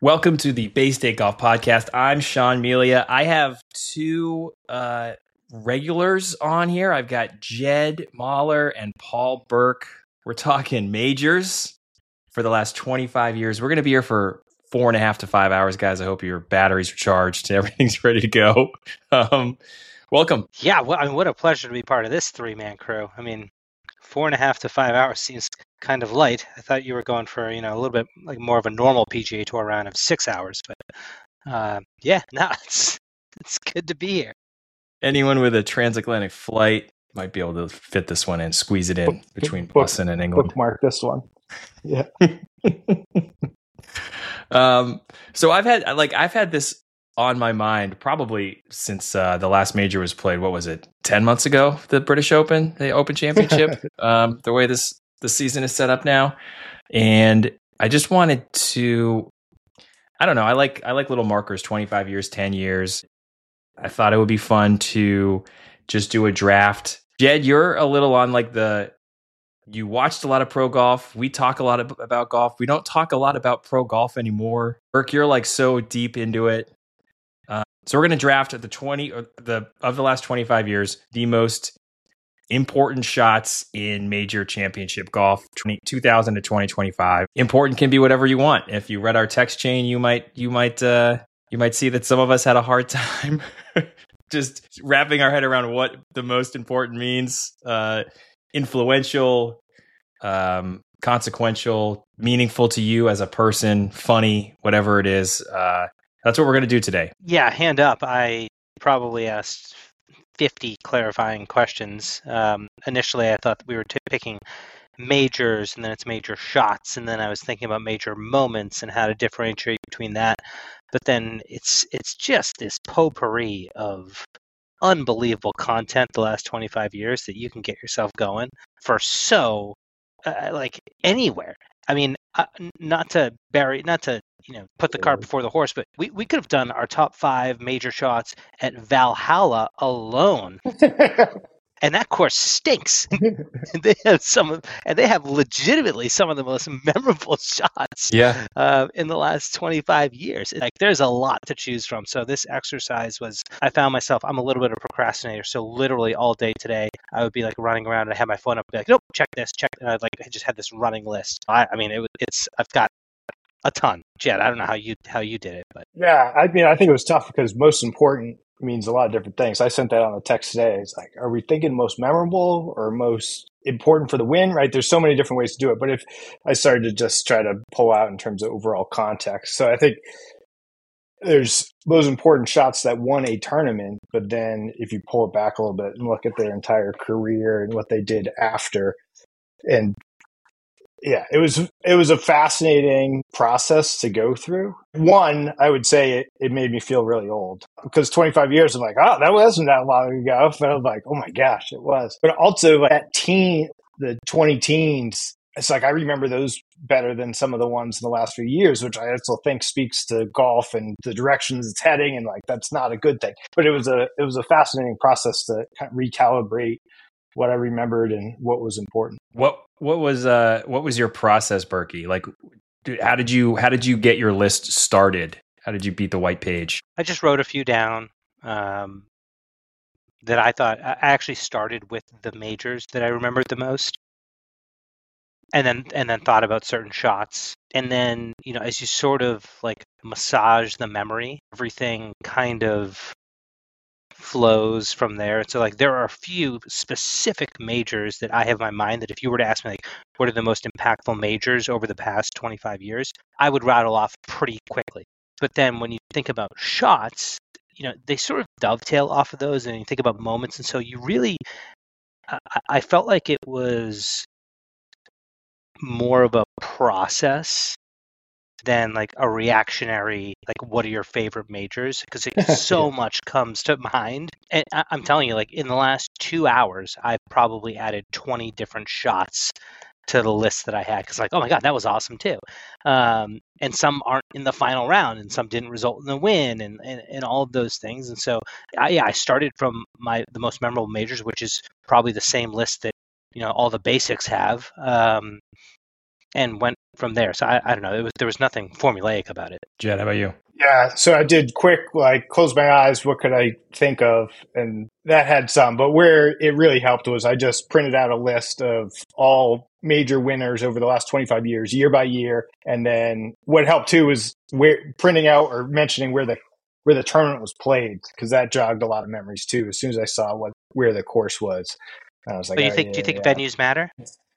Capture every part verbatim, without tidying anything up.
Welcome to the Bay State Golf Podcast. I'm Sean Melia. I have two uh, regulars on here. I've got Jed Mahler and Paul Burke. We're talking majors for the last twenty-five years. We're going to be here for four and a half to five hours, guys. I hope your batteries are charged and everything's ready to go. Um, welcome. Yeah, well, I mean, what a pleasure to be part of this three-man crew. I mean, four and a half to five hours seems kind of light. I thought you were going for, you know, a little bit like more of a normal P G A Tour round of six hours. But uh, yeah, no, it's it's good to be here. Anyone with a transatlantic flight might be able to fit this one in, squeeze it in between Book, Boston and England. Bookmark this one. Yeah. um. So I've had like I've had this on my mind probably since uh, the last major was played. What was it? Ten months ago, the British Open, the Open Championship. um, the way this the season is set up now, and I just wanted to. I don't know. I like I like little markers. twenty-five years, ten years. I thought it would be fun to just do a draft. Jed, you're a little on like the. You watched a lot of pro golf. We talk a lot of, about golf. We don't talk a lot about pro golf anymore. Burke, you're like so deep into it. Uh, so we're going to draft at the twenty or the of the last twenty-five years, the most important shots in major championship golf, two thousand to twenty twenty-five. Important can be whatever you want. If you read our text chain, you might you might uh, you might see that some of us had a hard time just wrapping our head around what the most important means. Uh, influential, um, consequential, meaningful to you as a person, funny, whatever it is. Uh, that's what we're going to do today. Yeah, hand up. I probably asked fifty clarifying questions. Um, initially, I thought we were t- picking majors, and then it's major shots, and then I was thinking about major moments and how to differentiate between that. But then it's it's just this potpourri of unbelievable content the last twenty-five years that you can get yourself going for so uh, like anywhere. I mean, uh, not to bury, not to you know put the cart before the horse, but we, we could have done our top five major shots at Valhalla alone. And that course stinks. And they have some of, and they have legitimately some of the most memorable shots Yeah. uh, in the last twenty-five years. Like, there's a lot to choose from. So this exercise was, I found myself, I'm a little bit of a procrastinator. So literally all day today, I would be like running around and I had my phone up, and be like, nope, check this, check. And I'd like, I just had this running list. I, I mean, it was, it's, I've got a ton. Jed, I don't know how you how you did it, but Yeah, I mean, I think it was tough because most important means a lot of different things. I sent that on the text today. It's like, are we thinking most memorable or most important for the win? Right? There's so many different ways to do it. But if I started to just try to pull out in terms of overall context, so I think there's those important shots that won a tournament. But then if you pull it back a little bit and look at their entire career and what they did after, and yeah, it was it was a fascinating process to go through. One, I would say it, it made me feel really old because twenty-five years, I'm like, oh, that wasn't that long ago. But I'm like, oh my gosh, it was. But also at teen, the twenty teens, it's like I remember those better than some of the ones in the last few years, which I also think speaks to golf and the directions it's heading. And like, that's not a good thing. But it was a it was a fascinating process to kind of recalibrate what I remembered and what was important. What what was uh what was your process, Berkey? Like, dude, how did you how did you get your list started? How did you beat the white page? I just wrote a few down um, that I thought. I actually started with the majors that I remembered the most, and then and then thought about certain shots, and then you know as you sort of like massage the memory, everything kind of flows from there. So like there are a few specific majors that I have in my mind that if you were to ask me like what are the most impactful majors over the past twenty-five years, I would rattle off pretty quickly. But then when you think about shots, you know, they sort of dovetail off of those, and you think about moments, and so you really I, I felt like it was more of a process than like a reactionary, like, what are your favorite majors? Because so much comes to mind. And I- I'm telling you, like, in the last two hours, I've probably added twenty different shots to the list that I had. Because, like, oh my God, that was awesome too. Um, and some aren't in the final round, and some didn't result in the win, and, and, and all of those things. And so, I, yeah, I started from my the most memorable majors, which is probably the same list that, you know, all the basics have. Um, and went from there. So I, I don't know. It was there was nothing formulaic about it. Jed, how about you? Yeah, so I did quick, like, close my eyes. What could I think of? And that had some. But where it really helped was I just printed out a list of all major winners over the last twenty-five years, year by year. And then what helped too was where printing out or mentioning where the where the tournament was played, because that jogged a lot of memories too. As soon as I saw what where the course was, I was like, But you oh, think yeah, do you think yeah. venues matter?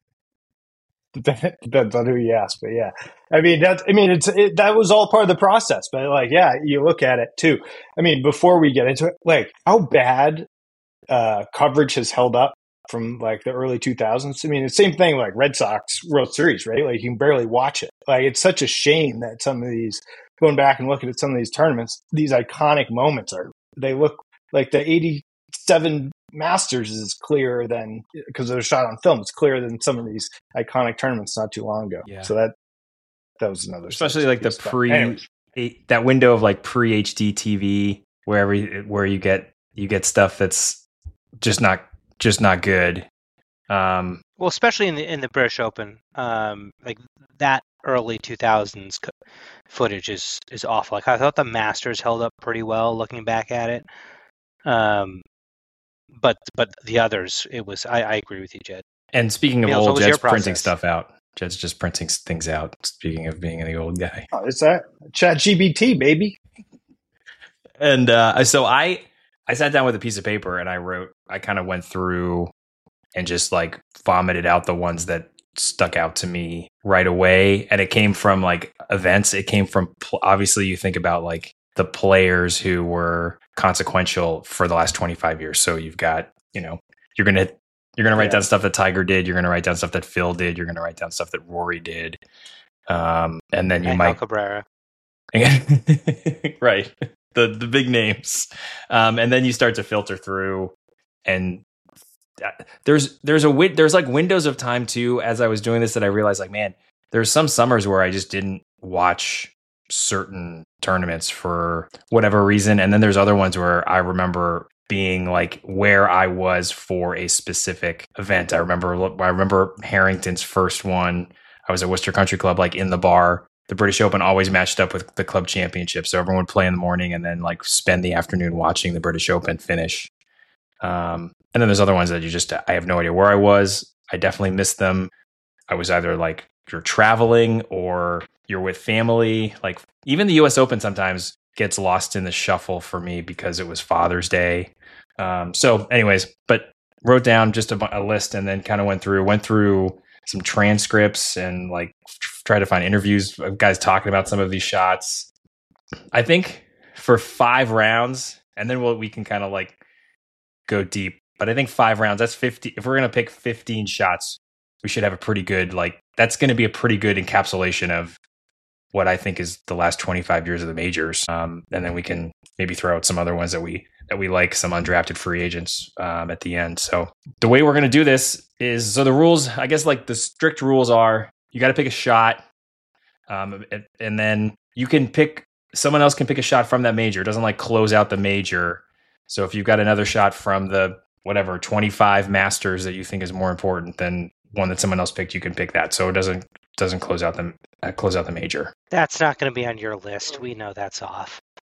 Depends on who you ask, but yeah, I mean that's. I mean, it's it, that was all part of the process. But like, yeah, you look at it too. I mean, before we get into it, like how bad uh, coverage has held up from like the early two thousands. I mean, the same thing like Red Sox World Series, right? Like you can barely watch it. Like it's such a shame that some of these going back and looking at some of these tournaments, these iconic moments are they look like the eighty-seven Masters is clearer than because it was shot on film. It's clearer than some of these iconic tournaments not too long ago. Yeah. So that that was another, especially like the pre anyways. that window of like pre H D T V where every, where you get you get stuff that's just not just not good. Um, well, especially in the in the British Open, um, like that early two thousands footage is is awful. Like I thought the Masters held up pretty well looking back at it. Um, But but the others, it was. I, I agree with you, Jed. And speaking of Meals, old, Jed's printing process? stuff out. Jed's just printing things out. Speaking of being the old guy, Oh, it's that Chat G B T, baby. And uh, so I I sat down with a piece of paper and I wrote. I kind of went through and just like vomited out the ones that stuck out to me right away. And it came from like events. It came from obviously you think about like the players who were consequential for the last twenty-five years. So you've got, you know, you're going to, you're going to write yeah. down stuff that Tiger did. You're going to write down stuff that Phil did. You're going to write down stuff that Rory did. Um, and then you and might, Cabrera. right. The, the big names. Um, and then you start to filter through and there's, there's a, there's like windows of time too. As I was doing this that I realized like, man, there's some summers where I just didn't watch certain tournaments for whatever reason. And then there's other ones where I remember being like where I was for a specific event. I remember, I remember Harrington's first one. I was at Worcester Country Club, like in the bar. The British Open always matched up with the club championship. So everyone would play in the morning and then like spend the afternoon watching the British Open finish. Um, and then there's other ones that you just, I have no idea where I was. I definitely missed them. I was either like you're traveling or you're with family. Like even the U S Open sometimes gets lost in the shuffle for me because it was Father's Day. Um, so anyways, but wrote down just a, a list and then kind of went through, went through some transcripts and like try to find interviews of guys talking about some of these shots. I think for five rounds, and then we'll, we can kind of like go deep, but I think five rounds, that's fifty. If we're going to pick fifteen shots, we should have a pretty good, like, that's going to be a pretty good encapsulation of what I think is the last twenty-five years of the majors. Um, and then we can maybe throw out some other ones that we, that we like, some undrafted free agents um, at the end. So the way we're going to do this is, so the rules, I guess like the strict rules are you got to pick a shot. Um, and, and then you can pick, someone else can pick a shot from that major. It doesn't like close out the major. So if you've got another shot from the, whatever, twenty-five Masters that you think is more important than one that someone else picked, you can pick that. So it doesn't, doesn't close out the, uh, close out the major. That's not going to be on your list. We know that's off.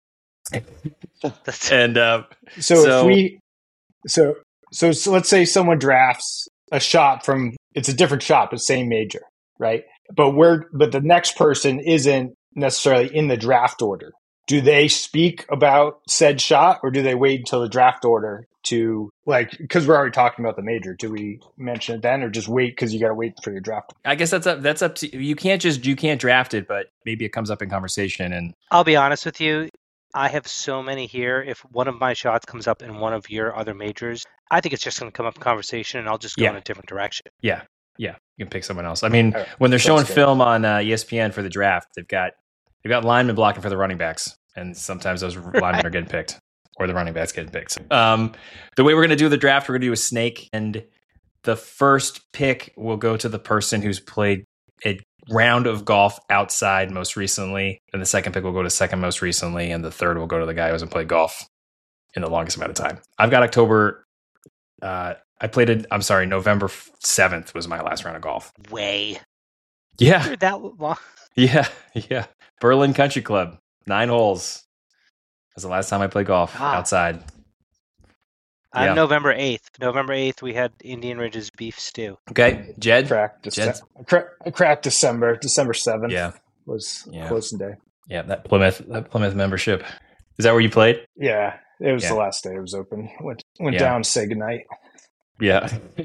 and uh, so, so if we, so, so, so let's say someone drafts a shot from, it's a different shot, but same major, right? But we're, but the next person isn't necessarily in the draft order. Do they speak about said shot or do they wait until the draft order to, like, because we're already talking about the major, do we mention it then or just wait because you got to wait for your draft? I guess that's up, that's up to you. You can't just, you can't draft it, but maybe it comes up in conversation. And I'll be honest with you. I have so many here. If one of my shots comes up in one of your other majors, I think it's just going to come up in conversation and I'll just go yeah. in a different direction. Yeah. Yeah. You can pick someone else. I mean, right. when they're That's showing good. film on uh, E S P N for the draft, they've got, they've got linemen blocking for the running backs. And sometimes those linemen right. are getting picked or the running backs getting picked. Um, the way we're going to do the draft, we're going to do a snake. And the first pick will go to the person who's played a round of golf outside most recently. And the second pick will go to second most recently. And the third will go to the guy who hasn't played golf in the longest amount of time. I've got October. Uh, I played it. I'm sorry. November seventh was my last round of golf. Way. Yeah. You're that long. Yeah. Yeah. Berlin Country Club. Nine holes. That's the last time I played golf Ah. outside. On Yeah. November eighth. November eighth, we had Indian Ridge's beef stew. Okay. Jed? Cracked, Jed? Dece- cra- cracked December. December seventh Yeah. was Yeah. closing day. Yeah. That Plymouth, that Plymouth membership. Is that where you played? Yeah, it was Yeah. the last day it was open. Went went Yeah. down to say goodnight. Yeah.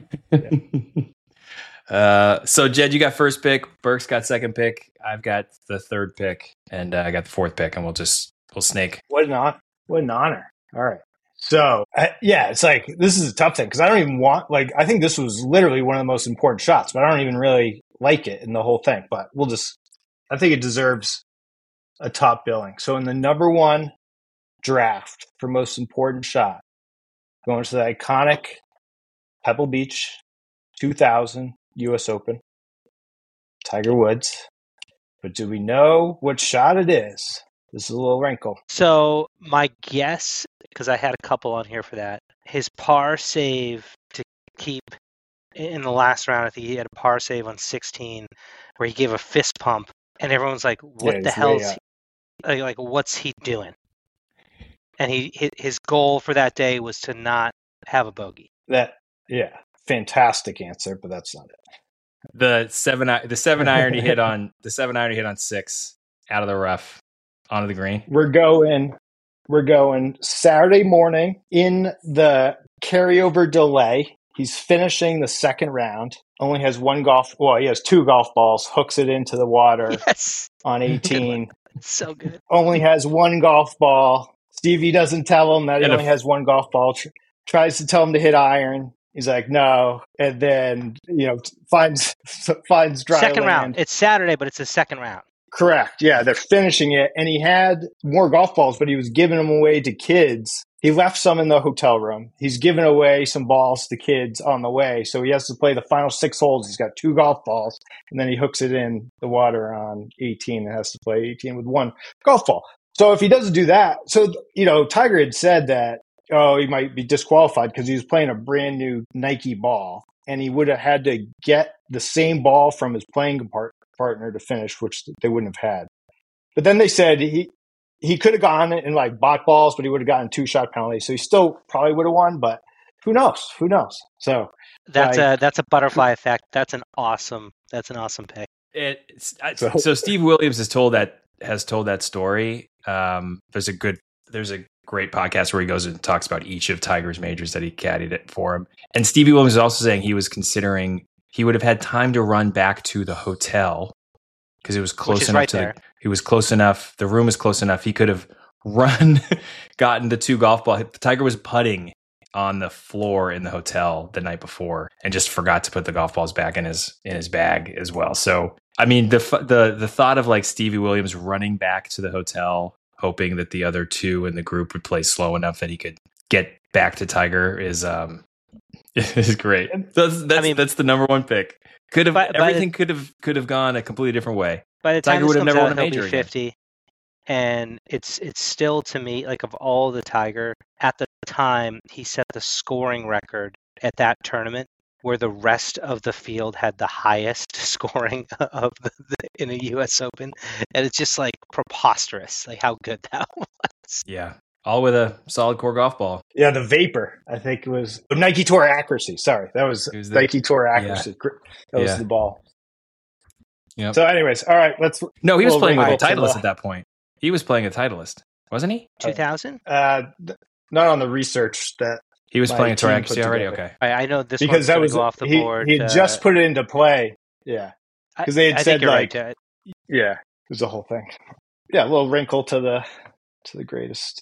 uh, so Jed, you got first pick. Burke's got second pick. I've got the third pick, and uh, I got the fourth pick. And we'll just we'll snake. What an honor! What an honor! All right. So uh, yeah, it's like this is a tough thing because I don't even want like I think this was literally one of the most important shots, but I don't even really like it in the whole thing. But we'll just I think it deserves a top billing. So in the number one draft for most important shot, going to the iconic Pebble Beach two thousand U S Open, Tiger Woods. But do we know what shot it is? This is a little wrinkle. So my guess, because I had a couple on here for that, his par save to keep in the last round. I think he had a par save on sixteen, where he gave a fist pump, and everyone's like, "What Yeah, the he's hell way is up. he, like, like? What's he doing?" And he hi- his goal for that day was to not have a bogey. That yeah, fantastic answer, but that's not it. The seven i- the seven iron he hit on the seven iron he hit on six out of the rough onto the green. We're going we're going Saturday morning in the carryover delay. He's finishing the second round. Only has one golf well, he has two golf balls, hooks it into the water Yes, on eighteen. so good. Only has one golf ball. Stevie doesn't tell him that he And a- only has one golf ball. Tr- tries to tell him to hit iron. He's like, no, and then you know finds finds dry Second land. round. It's Saturday, but it's the second round. Correct. Yeah, they're finishing it, and he had more golf balls, but he was giving them away to kids. He left some in the hotel room. He's giving away some balls to kids on the way, so he has to play the final six holes. He's got two golf balls, and then he hooks it in the water on eighteen and has to play eighteen with one golf ball. So if he doesn't do that, so you know, Tiger had said that oh, he might be disqualified because he was playing a brand new Nike ball, and he would have had to get the same ball from his playing par- partner to finish, which they wouldn't have had. But then they said he he could have gone and like bought balls, but he would have gotten two shot penalty, so he still probably would have won. But who knows? Who knows? So That's like, a that's a butterfly effect. That's an awesome. That's an awesome pick. It, I, So- so Steve Williams has told that has told that story. Um, there's a good there's a great podcast where he goes and talks about each of Tiger's majors that he caddied it for him. And Stevie Williams is also saying he was considering he would have had time to run back to the hotel because it was close Which is enough right to there. the, he was close enough. The room was close enough. He could have run, gotten the two golf balls. Tiger was putting on the floor in the hotel the night before and just forgot to put the golf balls back in his in his bag as well. So I mean the the the thought of like Stevie Williams running back to the hotel, hoping that the other two in the group would play slow enough that he could get back to Tiger is um is great. That's that's, I mean- that's the number one pick. Could have By- by everything could have could have gone a completely different way. By the time Tiger this would have comes never out, won a he'll major be again. fifty, and it's it's still to me like of all the Tiger at the time he set the scoring record at that tournament where the rest of the field had the highest scoring of the, the, in a U S Open, and it's just like preposterous, like how good that was. Yeah, all with a solid core golf ball. yeah, the Vapor, I think it was Nike Tour Accuracy. Sorry, that was, It was the- Nike Tour Accuracy. That was Yeah. the ball. Yep. So, anyways, all right, let's No, he was Well, playing with a right to Titleist the- at that point. He was playing a Titleist, wasn't he? two thousand? uh, th- not on the research that He was My playing a Tour team Accuracy put already. together. Okay. I, I know this because one's that gonna was go off the he, board. he had uh, just put it into play. Yeah, I- 'cause they had I said, think you're like- right, Jet. yeah, it was the whole thing. Yeah, a little wrinkle to the to the greatest,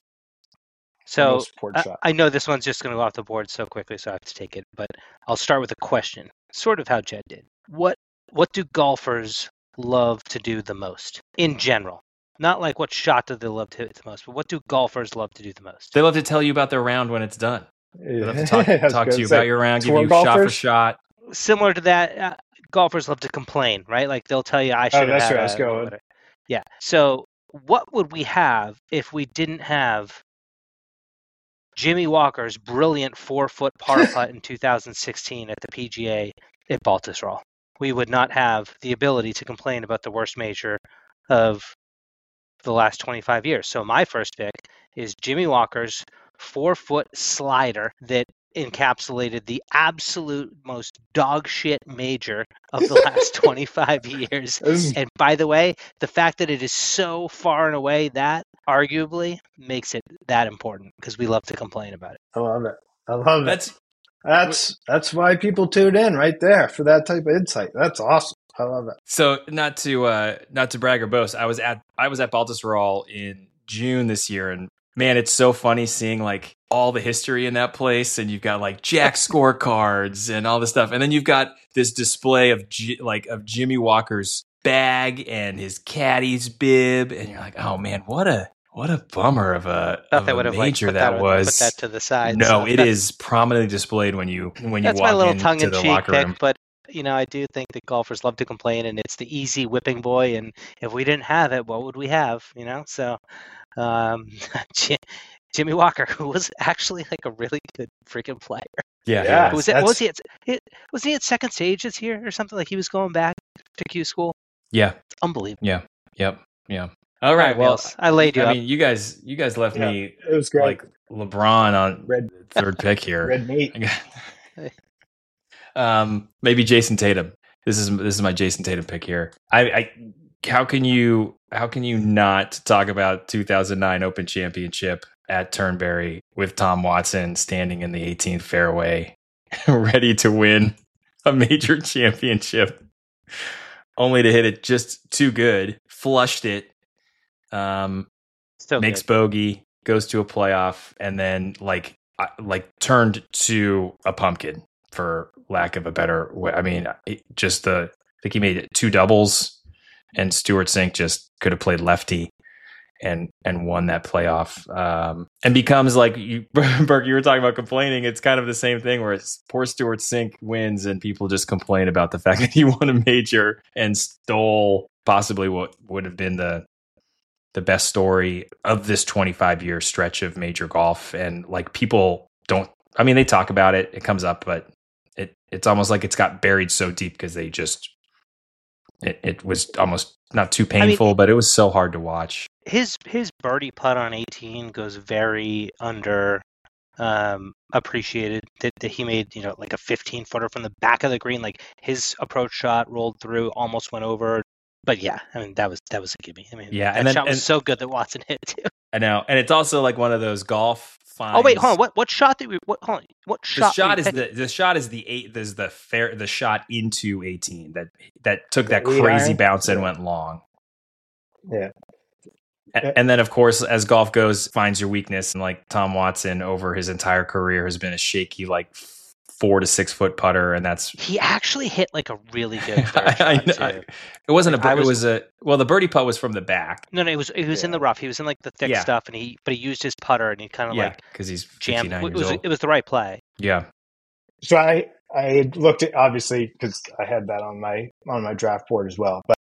So most important I, shot. I know this one's just going to go off the board so quickly, so I have to take it. But I'll start with a question, sort of how Jed did. What What do golfers love to do the most in general? Not like what shot do they love to hit the most, but what do golfers love to do the most? They love to tell you about their round when it's done. They love to talk, I was talk gonna to you say, about your round, give tour you shot for golfers? shot. Similar to that, uh, golfers love to complain, right? Like they'll tell you, "I should have Oh, that's had where I was a-" going. whatever. Yeah. So what would we have if we didn't have Jimmy Walker's brilliant four-foot par putt in two thousand sixteen at the P G A at Baltusrol? we would not have the ability to complain about the worst major of the last twenty-five years. So my first pick is Jimmy Walker's four-foot slider that encapsulated the absolute most dog shit major of the last twenty-five years. And by the way, the fact that it is so far and away that arguably makes it that important because we love to complain about it. I love it. I love That's it. That's that's why people tune in right there for that type of insight. That's awesome. I love it. so not to uh, not to brag or boast. I was at I was at Baltusrol in June this year, and man, it's so funny seeing like all the history in that place, and you've got like Jack scorecards and all this stuff, and then you've got this display of G- like of Jimmy Walker's bag and his caddy's bib, and you're like, oh man, what a what a bummer of a, of a major like, that, that was. Put that to the side. No, so it is prominently displayed when you when you that's walk my little into tongue-in-cheek the locker pick, room. but you know, I do think that golfers love to complain, and it's the easy whipping boy. And if we didn't have it, what would we have? You know, so um, Jimmy Walker, who was actually like a really good freaking player. Yeah, Yeah. he Was was. it? Was he at? Was he at second stage this year or something? Like he was going back to Q school. yeah, It's unbelievable. yeah, yep, yeah. All right, well, Mills, I laid you I up. mean, you guys, you guys left Yeah, me it was great. like LeBron on Red third pick here. red meat. um, maybe Jason Tatum. This is this is my Jason Tatum pick here. I, I how can you how can you not talk about two thousand nine Open Championship at Turnberry with Tom Watson standing in the eighteenth fairway, ready to win a major championship, only to hit it just too good, flushed it, um, Still makes good. bogey, goes to a playoff, and then like uh, like turned to a pumpkin, for lack of a better way. I mean, it just the I think he made two doubles, and Stuart Sink just could have played lefty and and won that playoff. Um, and becomes like you, Burke, you were talking about complaining. It's kind of the same thing where it's poor Stuart Sink wins, and people just complain about the fact that he won a major and stole possibly what would have been the the best story of this twenty-five year stretch of major golf. And like people don't. I mean, they talk about it. It comes up, but it it's almost like it's got buried so deep because they just it, it was almost not too painful, I mean, but it was so hard to watch. His his birdie putt on eighteen goes very under um, appreciated. That, that he made, you know, like a fifteen footer from the back of the green. Like his approach shot rolled through, almost went over. But yeah, I mean that was that was a gimme. I mean, yeah, that and then, shot was and, so good that Watson hit it too. I know, and it's also like one of those golf. Finds. Oh wait, hold on. What what shot did we? What hold on? What shot? The shot is the the shot is the eight. There's the fair the shot into eighteen that that took that crazy bounce and went long. Yeah. And, and then of course, as golf goes, finds your weakness, and like Tom Watson over his entire career has been a shaky like four to six foot putter, and that's he actually hit like a really good third shot I, too. I, it wasn't a I was, it was a well the birdie putt was from the back. No, no, it was it was yeah. in the rough. He was in like the thick yeah. stuff, and he but he used his putter and he kind of yeah, like because he's jammed. It was old. It was the right play. Yeah. So I I looked at obviously because I had that on my on my draft board as well, but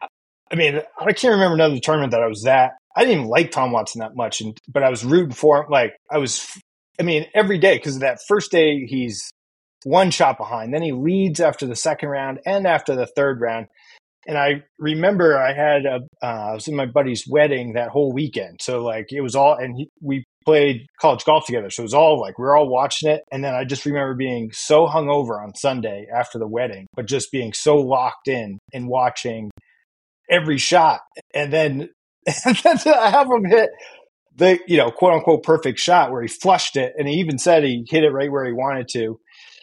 I mean I can't remember another tournament that I was at. I didn't even like Tom Watson that much, and but I was rooting for him. Like I was, I mean every day because that first day he's one shot behind. Then he leads after the second round and after the third round. And I remember I had a, uh, I was in my buddy's wedding that whole weekend. So like it was all, and he, we played college golf together. So it was all like, we were all watching it. And then I just remember being so hungover on Sunday after the wedding, but just being so locked in and watching every shot. And then, and then I have him hit the, you know, quote unquote perfect shot where he flushed it. And he even said he hit it right where he wanted to.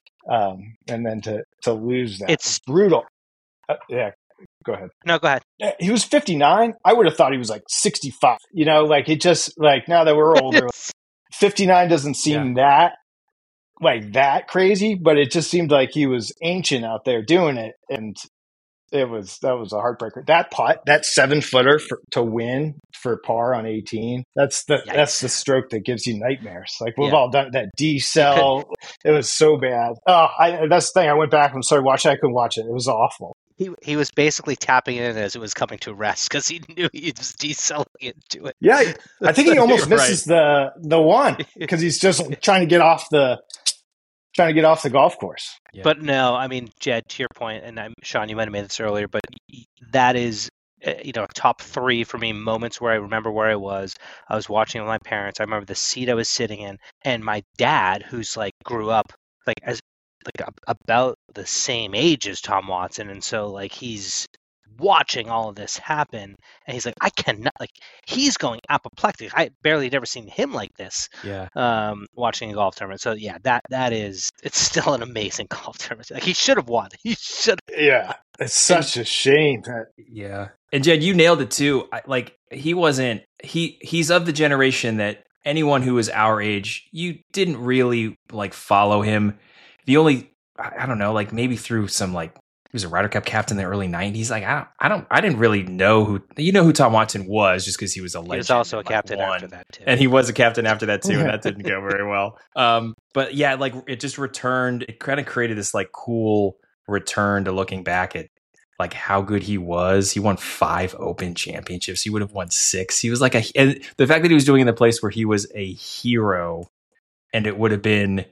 Um, and then to, to lose that. It's brutal. Uh, yeah. Go ahead. No, go ahead. He was fifty-nine. I would have thought he was like sixty-five. You know, like it just like now that we're older, fifty-nine doesn't seem yeah. that like that crazy, but it just seemed like he was ancient out there doing it. And it was, that was a heartbreaker. That putt, that seven footer for, to win for par on eighteen. That's the, Yikes. that's the stroke that gives you nightmares. Like we've yeah. all done that D cell. It was so bad. Oh, I, that's the thing. I went back and started watching. I couldn't watch it. It was awful. He he was basically tapping in as it was coming to rest because he knew he was decelerating into it. Yeah, I think he almost misses right. the the one because he's just trying to get off the trying to get off the golf course. Yeah. But no, I mean, Jed, to your point, and I'm, Sean, you might have made this earlier, but that is, uh, you know, top three for me moments where I remember where I was. I was watching with my parents. I remember the seat I was sitting in, and my dad, who's like grew up like as like a, about the same age as Tom Watson, and so like he's watching all of this happen, and he's like, I cannot, like, he's going apoplectic. I barely had ever seen him like this. Yeah. Um, watching a golf tournament. So yeah, that that is, it's still an amazing golf tournament. Like, he should have won. He should. Yeah, it's such a shame that. Yeah. And Jed, you nailed it too. I, like he wasn't. He he's of the generation that anyone who was our age, you didn't really like follow him. The only, I, I don't know, like maybe through some like. He was a Ryder Cup captain in the early nineties. Like I don't, I don't, I didn't really know who you know who Tom Watson was just because he was a legend. He was also a like, captain won. after that too, and he was a captain after that too, and that didn't go very well. Um, but yeah, like it just returned. It kind of created this like cool return to looking back at like how good he was. He won five Open championships. He would have won six. He was like a, and the fact that he was doing it in the place where he was a hero, and it would have been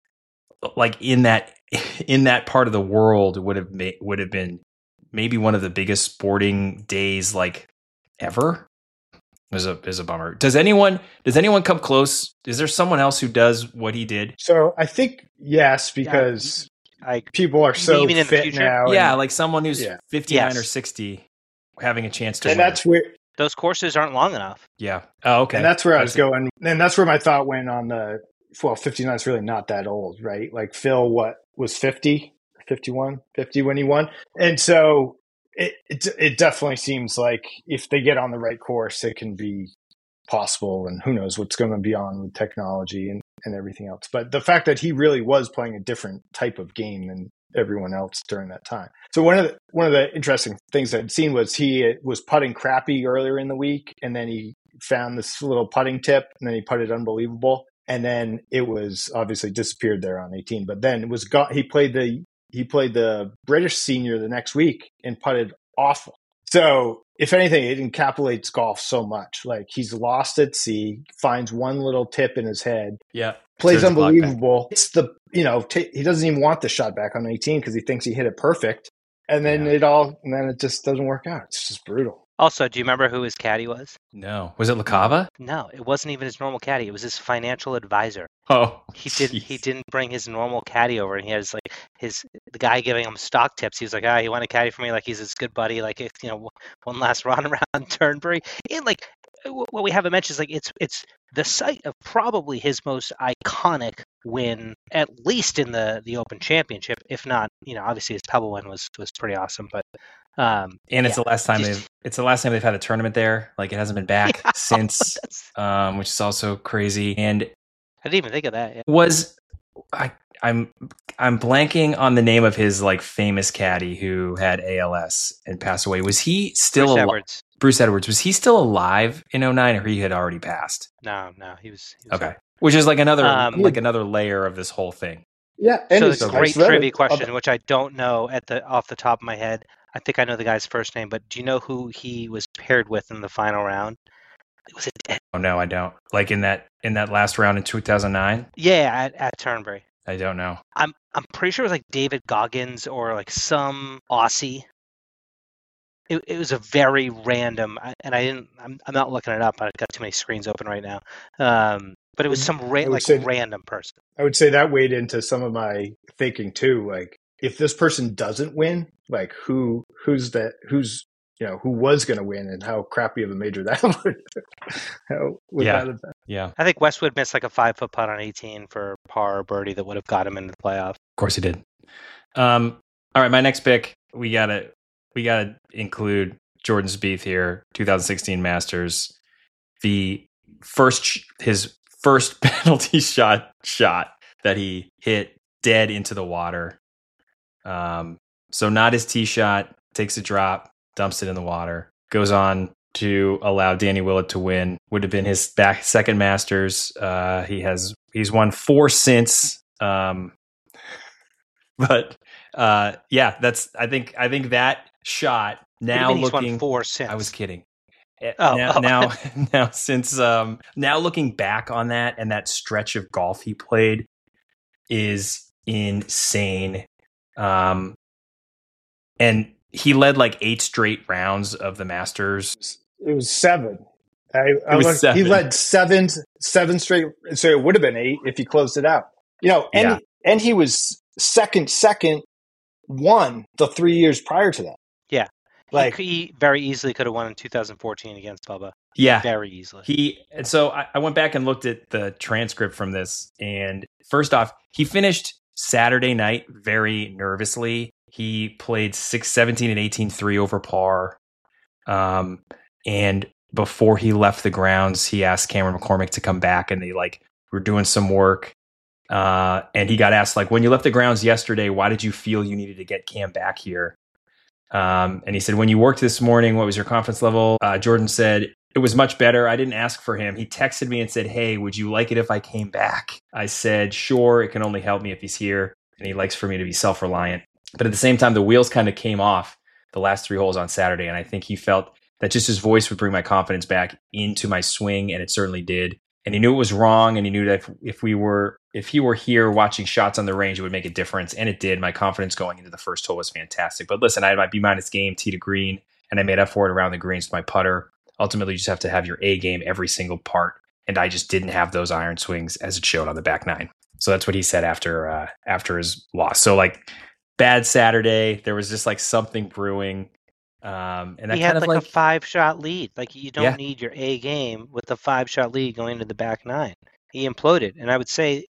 like in that. in that part of the world would have ma- would have been maybe one of the biggest sporting days like ever. Is a is a bummer. Does anyone does anyone come close? Is there someone else who does what he did? So I think yes, because yeah, I, people are so even in the fit future? now. Yeah, and, like someone who's yeah. fifty-nine Yes. or sixty having a chance to and win. that's where those courses aren't long enough. Yeah. Oh, okay. and that's where I was see. going, and that's where my thought went on the. Well, fifty-nine is really not that old, right? Like Phil, what was fifty, fifty-one, fifty when he won, and so it, it it definitely seems like if they get on the right course, it can be possible. And who knows what's going to be on with technology and, and everything else. But the fact that he really was playing a different type of game than everyone else during that time. So one of the one of the interesting things I'd seen was he was putting crappy earlier in the week, and then he found this little putting tip, and then he putted unbelievable. And then it was obviously disappeared there on eighteen. But then it was got. He played the he played the British Senior the next week and putted awful. So if anything, it encapsulates golf so much. Like he's lost at sea, finds one little tip in his head, Yeah. plays Turns the clock unbelievable. It's the you know t- he doesn't even want the shot back on eighteen because he thinks he hit it perfect, and then Yeah. it all and then it just doesn't work out. It's just brutal. Also, do you remember who his caddy was? No. Was it LaCava? No, it wasn't even his normal caddy. It was his financial advisor. Oh. He didn't. He jeez. didn't bring his normal caddy over, and he has like his the guy giving him stock tips. He was like, "Ah, you want a caddy for me? Like he's his good buddy. Like if, you know, one last run around Turnberry." And like what we haven't mentioned is like it's it's the site of probably his most iconic win, at least in the the Open Championship. If not, you know, obviously his Pebble win was was pretty awesome, but. Um, And it's yeah, the last time just- they've it's the last time they've had a tournament there. Like it hasn't been back Yeah, since, that's- um, which is also crazy. And I didn't even think of that. Yeah. was I I'm I'm blanking on the name of his like famous caddy who had A L S and passed away. Was he still Bruce al- Edwards. Bruce Edwards? Was he still alive in oh nine, or he had already passed? No, no, he was. He was Okay, which is like another Um, like another layer of this whole thing. Yeah, and So it's it's a I great read trivia it- question, which I don't know at the off the top of my head. I think I know the guy's first name, but do you know who he was paired with in the final round? Was it? Oh no, I don't. Like in that in that last round in two thousand nine, Yeah, at, at Turnberry. I don't know. I'm I'm pretty sure it was like David Goggins or like some Aussie. It it was a very random, I- and I didn't. I'm I'm not looking it up. I've got too many screens open right now. Um, but it was some ra- I would like say- random person. I would say that weighed into some of my thinking too. Like, if this person doesn't win, like who who's that? Who's you know who was going to win, and how crappy of a major that would. how would Yeah. that have been? Yeah, of I think Westwood missed like a five foot putt on eighteen for par or birdie that would have got him into the playoff. course he did. Um, all right, my next pick, we gotta we gotta include Jordan Spieth here, twenty sixteen Masters, the first sh- his first penalty shot shot that he hit dead into the water. Um, so not his tee shot, takes a drop, dumps it in the water, goes on to allow Danny Willett to win. Would have been his back second Masters. Uh, he has he's won four since. Um, but uh, yeah, that's I think I think that shot now What do you mean he's won looking. four since. I was kidding. Eh, Oh, now, oh. now, now, since um, now looking back on that and that stretch of golf he played is insane. Um, and he led like eight straight rounds of the Masters. It was seven. I, I It was looked, seven. He led seven, seven straight. So it would have been eight if he closed it out. You know, and Yeah. and he was second, second, one the three years prior to that. Yeah, Like he, he very easily could have won in two thousand fourteen against Bubba. Yeah, very easily. He and so I, I went back and looked at the transcript from this, and first off, he finished Saturday night very nervously. He played six, seventeen, and eighteen three over par. Um, and before he left the grounds, he asked Cameron McCormick to come back, and they like were doing some work. Uh, and he got asked, like, when you left the grounds yesterday, why did you feel you needed to get Cam back here? Um, and he said, when you worked this morning, what was your confidence level? Uh, Jordan said, it was much better. I didn't ask for him. He texted me and said, hey, would you like it if I came back? I said, sure, it can only help me if he's here. And he likes for me to be self-reliant. But at the same time, the wheels kind of came off the last three holes on Saturday. And I think he felt that just his voice would bring my confidence back into my swing. And it certainly did. And he knew it was wrong. And he knew that if, if we were, if he were here watching shots on the range, it would make a difference. And it did. My confidence going into the first hole was fantastic. But listen, I had my B minus game, tee to green, and I made up for it around the greens with my putter. Ultimately, you just have to have your A game every single part. And I just didn't have those iron swings as it showed on the back nine. So that's what he said after uh, after his loss. So like bad Saturday, there was just like something brewing. Um, and that he kind had of like, like a five shot lead. Like you don't Yeah. need your A game with a five shot lead going into the back nine. He imploded. And I would say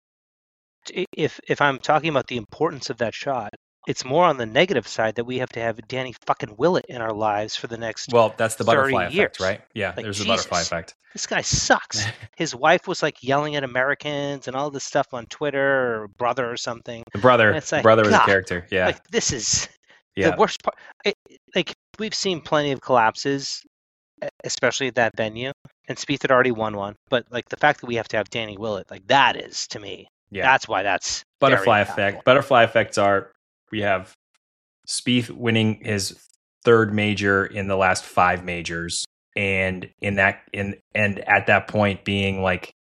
if if I'm talking about the importance of that shot, it's more on the negative side that we have to have Danny fucking Willett in our lives for the next well, that's the butterfly thirty effect, years. right? Yeah, Like, there's the Jesus. butterfly effect. This guy sucks. His wife was like yelling at Americans and all this stuff on Twitter, or brother or something. The brother, And it's like, brother was a God, character. Yeah, Like this is yeah. the worst part. It, like we've seen plenty of collapses, especially at that venue. And Spieth had already won one, but like the fact that we have to have Danny Willett, like that is to me, Yeah. that's why that's Butterfly very effect. impactful. Butterfly effects are we have Spieth winning his third major in the last five majors, and in that in and at that point being like,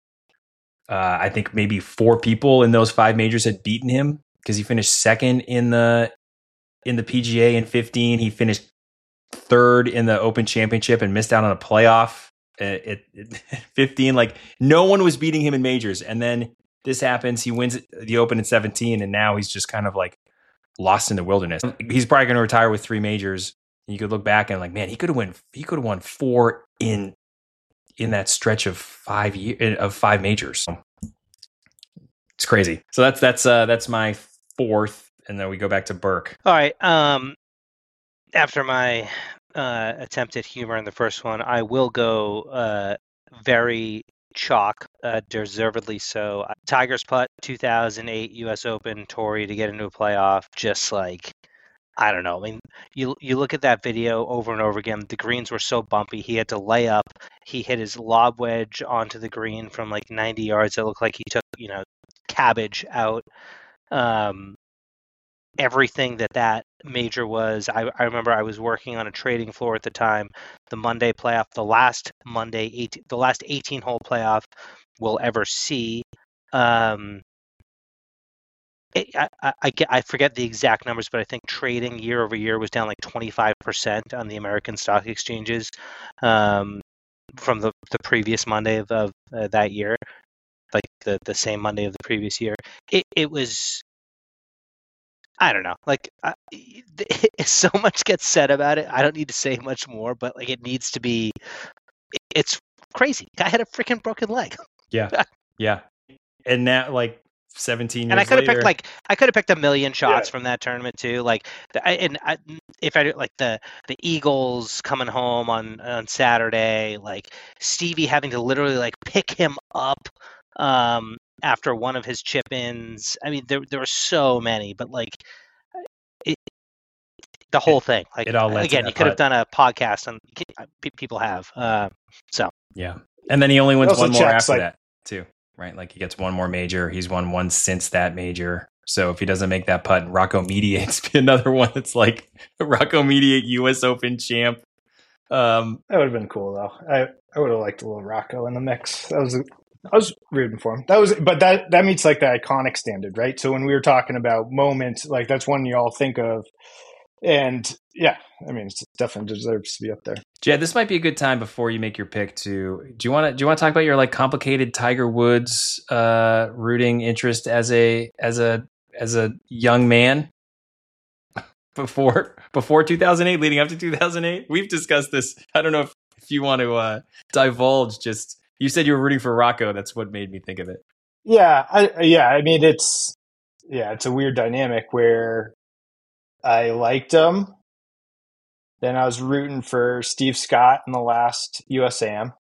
uh, I think maybe four people in those five majors had beaten him because he finished second in the in the P G A in fifteen. He finished third in the Open Championship and missed out on a playoff at, at, at fifteen. Like no one was beating him in majors, and then this happens. He wins the Open in seventeen, and now he's just kind of like lost in the wilderness. He's probably going to retire with three majors. You could look back and like, man, he could have won. He could have won four in in that stretch of five year of five majors. It's crazy. So that's that's uh, that's my fourth, and then we go back to Burke. All right. Um, after my uh, attempt at humor in the first one, I will go uh, very chalk, uh, deservedly so. Tiger's putt, two thousand eight U S Open, Torrey to get into a playoff. Just like, I don't know. I mean, you you look at that video over and over again. The greens were so bumpy. He had to lay up. He hit his lob wedge onto the green from like ninety yards. It looked like he took, you know, cabbage out. Um, everything that that major was. I, I remember I was working on a trading floor at the time. The Monday playoff, the last Monday, eighteen, the last eighteen hole playoff we'll ever see. Um, it, I, I, I, get, I forget the exact numbers, but I think trading year over year was down like twenty-five percent on the American stock exchanges um, from the, the previous Monday of, of uh, that year, like the, the same Monday of the previous year. It, it was, I don't know, like uh, so much gets said about it. I don't need to say much more, but like it needs to be, it's crazy. Guy had a freaking broken leg. Yeah, yeah, and now like seventeen years and I could have later, picked like I could have picked a million shots Yeah. from that tournament too. Like, I, and I, if I like the the Eagles coming home on on Saturday, like Stevie having to literally like pick him up um, after one of his chip ins. I mean, there there were so many, but like it, the whole It- thing. Like it all led to again, that you could have putt. done a podcast on. People have. Uh, so yeah, and then he only wins also one more checks, after like- that too, right? Like he gets one more major. He's won one since that major. So if he doesn't make that putt, Rocco Mediate's be another one that's like Rocco Mediate U S Open champ. Um, That would have been cool though. I, I would have liked a little Rocco in the mix. That was a, that I was rooting for him. That was, but that that meets like the iconic standard, right? So when we were talking about moments, like that's one you all think of, and yeah, I mean, it definitely deserves to be up there. Jed, this might be a good time before you make your pick. To do you want to do you want to talk about your like complicated Tiger Woods uh, rooting interest as a as a as a young man before before two thousand eight, leading up to two thousand eight? We've discussed this. I don't know if, if you want to uh, divulge. Just you said you were rooting for Rocco. That's what made me think of it. Yeah, I, yeah. I mean, it's yeah, it's a weird dynamic where I liked him. Then I was rooting for Steve Scott in the last U S A M.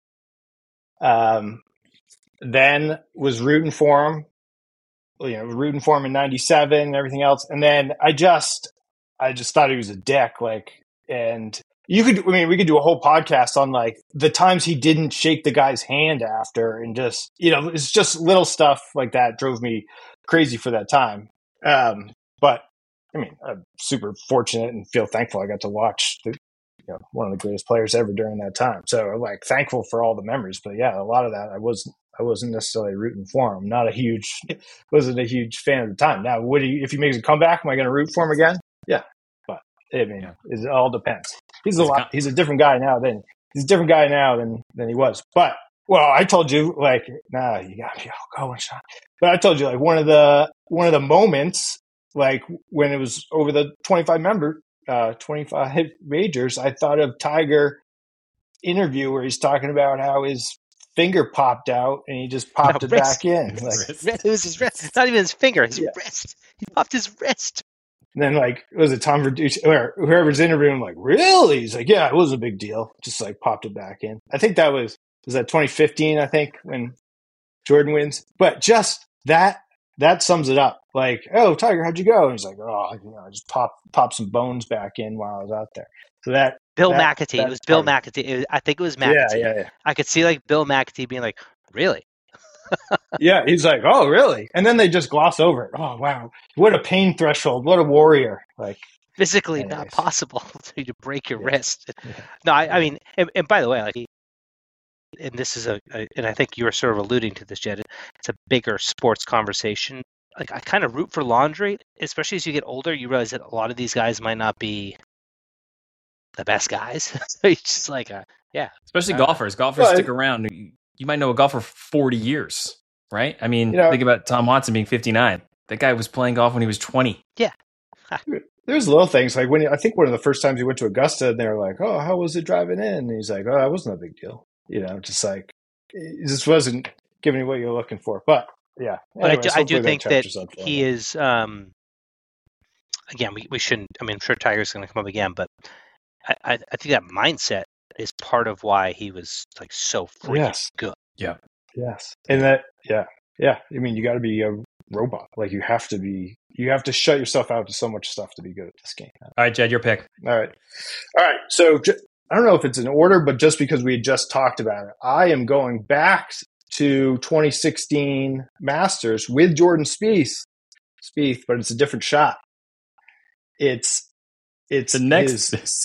Um, then was rooting for him, you know, rooting for him in ninety-seven and everything else. And then I just, I just thought he was a dick. Like, and you could, I mean, we could do a whole podcast on like the times he didn't shake the guy's hand after, and just, you know, it's just little stuff like that drove me crazy for that time. Um, but I mean, I'm super fortunate and feel thankful I got to watch the, you know, one of the greatest players ever during that time. So I'm like thankful for all the memories. But yeah, a lot of that I wasn't I wasn't necessarily rooting for him. Not a huge wasn't a huge fan at the time. Now, would he if he makes a comeback, am I going to root for him again? Yeah, but I mean, yeah. It all depends. He's a lot. He's a different guy now than he's a different guy now than than he was. But well, I told you like, nah, you got to go one shot. But I told you like one of the one of the moments. Like when it was over the twenty-five member, uh, twenty-five majors, I thought of Tiger interview where he's talking about how his finger popped out and he just popped no, it wrist. back in. Like, it was his wrist. It's not even his finger, his yeah. wrist. He popped his wrist. And then like, was it Tom Verducci or whoever's interviewing? Like, really? He's like, yeah, it was a big deal. Just like popped it back in. I think that was, was that twenty fifteen, I think, when Jordan wins. But just that, that sums it up. Like, oh, Tiger, how'd you go? And he's like, oh, you know, I just pop pop some bones back in while I was out there. So that Bill that, McAtee. That it was Bill McAtee. It was, I think it was McAtee. Yeah, yeah, yeah. I could see like Bill McAtee being like, really? Yeah, he's like, oh, really? And then they just gloss over it. Oh, wow, what a pain threshold! What a warrior! Like physically anyways. Not possible for you to break your yeah. wrist. Yeah. No, I, I mean, and, and by the way, like. And this is a, a, and I think you were sort of alluding to this, Jed. It's a bigger sports conversation. Like I kind of root for Laundry, especially as you get older. You realize that a lot of these guys might not be the best guys. So you're just like, uh, yeah. Especially uh, golfers. Golfers well, stick around. You might know a golfer for forty years, right? I mean, you know, think about Tom Watson being fifty-nine. That guy was playing golf when he was twenty. Yeah. There's little things like when I think one of the first times he went to Augusta, and they were like, "Oh, how was it driving in?" And he's like, "Oh, that wasn't a big deal." You know, just like it just wasn't giving you what you're looking for. But yeah, but anyways, I do, I do think that, that he is. Um, again, we, we shouldn't. I mean, I'm sure Tiger's going to come up again, but I, I, I think that mindset is part of why he was like so freaking yes. good. Yeah. Yes, and that yeah, yeah. I mean, you got to be a robot. Like you have to be. You have to shut yourself out to so much stuff to be good at this game. All right, Jed, your pick. All right, all right. So. I don't know if it's in order, but just because we had just talked about it, I am going back to twenty sixteen Masters with Jordan Spieth, Spieth, but it's a different shot. It's it's the next. His,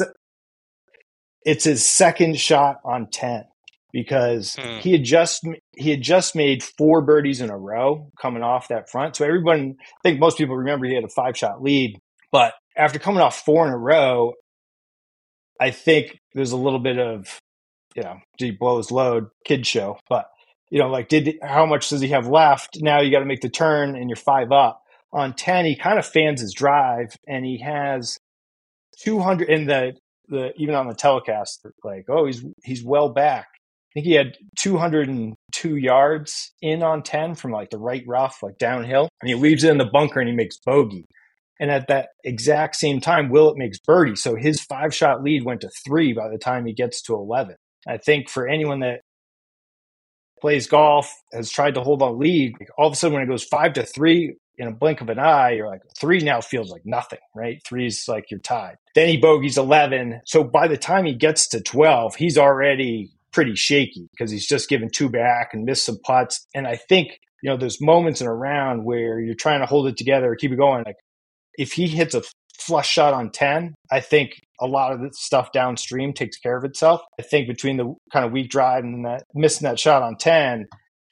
it's his second shot on ten because hmm. he had just he had just made four birdies in a row coming off that front. So everyone, I think most people remember he had a five shot lead, but after coming off four in a row. I think there's a little bit of, you know, did he blow his load kid show, but you know, like did how much does he have left? Now you got to make the turn and you're five up on ten. He kind of fans his drive and he has two hundred in the, the, even on the telecast, like, oh, he's, he's well back. I think he had two hundred two yards in on ten from like the right rough, like downhill. And he leaves it in the bunker and he makes bogey. And at that exact same time, Willett makes birdie. So his five-shot lead went to three by the time he gets to eleven. I think for anyone that plays golf, has tried to hold on lead, all of a sudden when it goes five to three in a blink of an eye, you're like, three now feels like nothing, right? Three's like you're tied. Then he bogeys eleven. So by the time he gets to twelve, he's already pretty shaky because he's just given two back and missed some putts. And I think, you know, there's moments in a round where you're trying to hold it together or keep it going. Like, if he hits a flush shot on ten, I think a lot of the stuff downstream takes care of itself. I think between the kind of weak drive and that missing that shot on ten,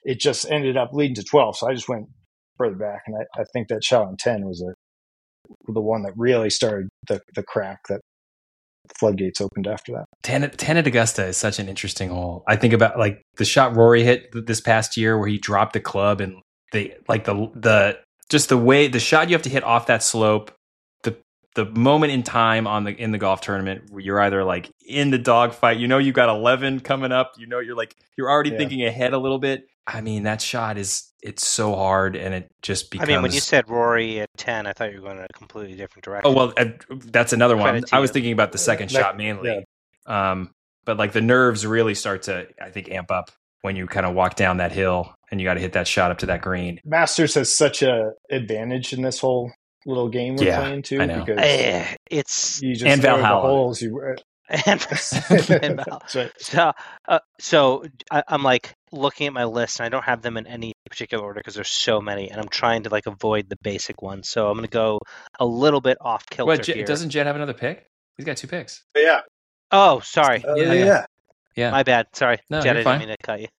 it just ended up leading to twelve. So I just went further back, and I, I think that shot on ten was a, the one that really started the, the crack that floodgates opened after that. ten, ten at Augusta is such an interesting hole. I think about like the shot Rory hit this past year where he dropped the club and the like the the just the way the shot you have to hit off that slope, the the moment in time on the in the golf tournament where you're either like in the dogfight, you know you got eleven coming up, you know you're like you're already yeah. thinking ahead a little bit. I mean, that shot is it's so hard, and it just becomes. I mean, when you said Rory at ten, I thought you were going in a completely different direction. Oh well, uh, that's another one. I was thinking about the second yeah, shot mainly, yeah. um, but like the nerves really start to, I think, amp up when you kind of walk down that hill and you got to hit that shot up to that green. Masters has such a advantage in this whole little game we're yeah, playing too, I know. because uh, it's you just and Valhalla holes. You, and, and That's right. So, uh, so I, I'm like looking at my list, and I don't have them in any particular order because there's so many, and I'm trying to like avoid the basic ones. So I'm going to go a little bit off kilter what, J- here. Doesn't Jed have another pick? He's got two picks. Yeah. Oh, sorry. Uh, yeah, yeah. Yeah. My bad. Sorry, no, Jed. I didn't fine. mean to cut you.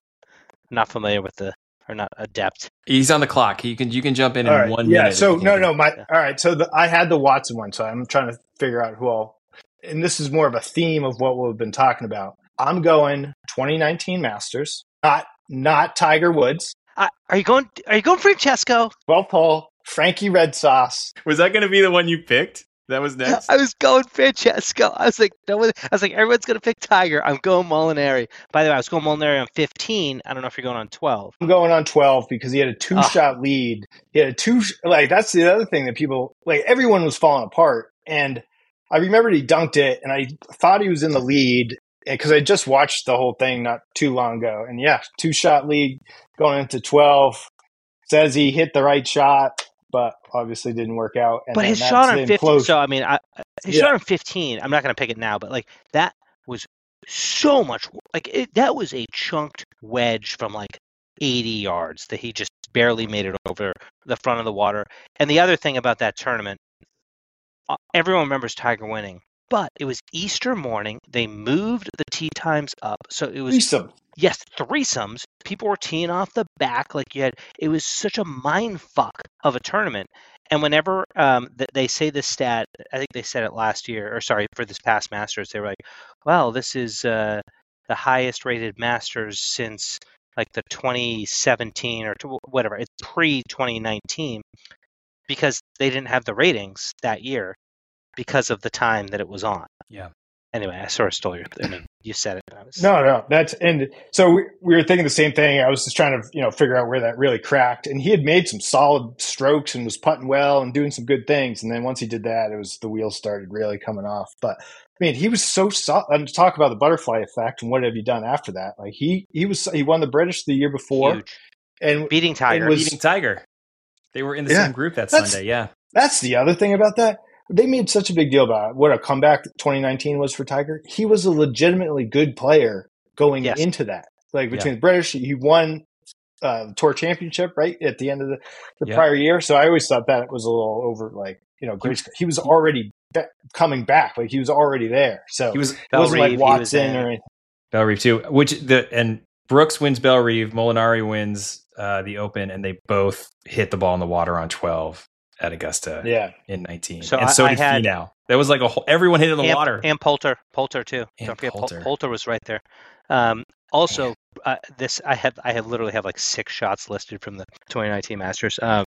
Not familiar with the, or not adept. He's on the clock. You can you can jump in all in right. one yeah, minute. So no, no. My yeah. all right. So the, I had the Watson one, so I'm trying to figure out who I'll. And this is more of a theme of what we've been talking about. I'm going twenty nineteen Masters, not not Tiger Woods. Uh, are you going? Are you going Francesco? twelfth hole, Frankie Red Sauce. Was that going to be the one you picked? That was next. I was going Francesco. I was like, no one, I was like, everyone's going to pick Tiger. I'm going Molinari. By the way, I was going Molinari on fifteen. I don't know if you're going on twelve. I'm going on twelve because he had a two oh. shot lead. He had a two like that's the other thing that people like. Everyone was falling apart, and I remembered he dunked it, and I thought he was in the lead because I just watched the whole thing not too long ago. And yeah, two shot lead going into twelve. Says he hit the right shot, but obviously didn't work out. And but his shot on fifteen. Close. So I mean, I, his yeah. shot on fifteen. I'm not going to pick it now, but like that was so much. Like it, that was a chunked wedge from like eighty yards that he just barely made it over the front of the water. And the other thing about that tournament, everyone remembers Tiger winning, but it was Easter morning. They moved the tee times up, so it was threesome. Yes, threesomes. People were teeing off the back like you had. It was such a mind fuck of a tournament. And whenever um, th- they say this stat, I think they said it last year, or sorry, for this past Masters, they were like, "Well, this is uh, the highest rated Masters since like the twenty seventeen or t- whatever. It's pre twenty nineteen." Because they didn't have the ratings that year because of the time that it was on. Yeah. Anyway, I sort of stole your. I mean, you said it. I was... No, no, that's and so we, we were thinking the same thing. I was just trying to you know figure out where that really cracked, and he had made some solid strokes and was putting well and doing some good things. And then once he did that, it was the wheels started really coming off. But I mean, he was so solid. And to talk about the butterfly effect and what have you done after that? Like he he was he won the British the year before, Huge. and beating Tiger, was, beating Tiger. They were in the yeah, same group that Sunday. Yeah, that's the other thing about that. They made such a big deal about it. What a comeback twenty nineteen was for Tiger. He was a legitimately good player going yes. into that. Like between yeah. the British, he won uh, the Tour Championship right at the end of the, the yep. prior year. So I always thought that was a little over. Like you know, Grace, he was already be- coming back. Like he was already there. So he was. It wasn't Reeve, like Watson or anything. Bellerive too. Which the and Brooks wins Bellerive, Molinari wins uh, the Open, and they both hit the ball in the water on twelve. At Augusta, yeah, in nineteen, so and I, so I did had, Finau. That was like a whole, everyone hit in the and, water, and Poulter, Poulter too. And Don't forget, Poulter. Poulter was right there. Um, also, uh, this I have I have literally have like six shots listed from the twenty nineteen Masters. Um,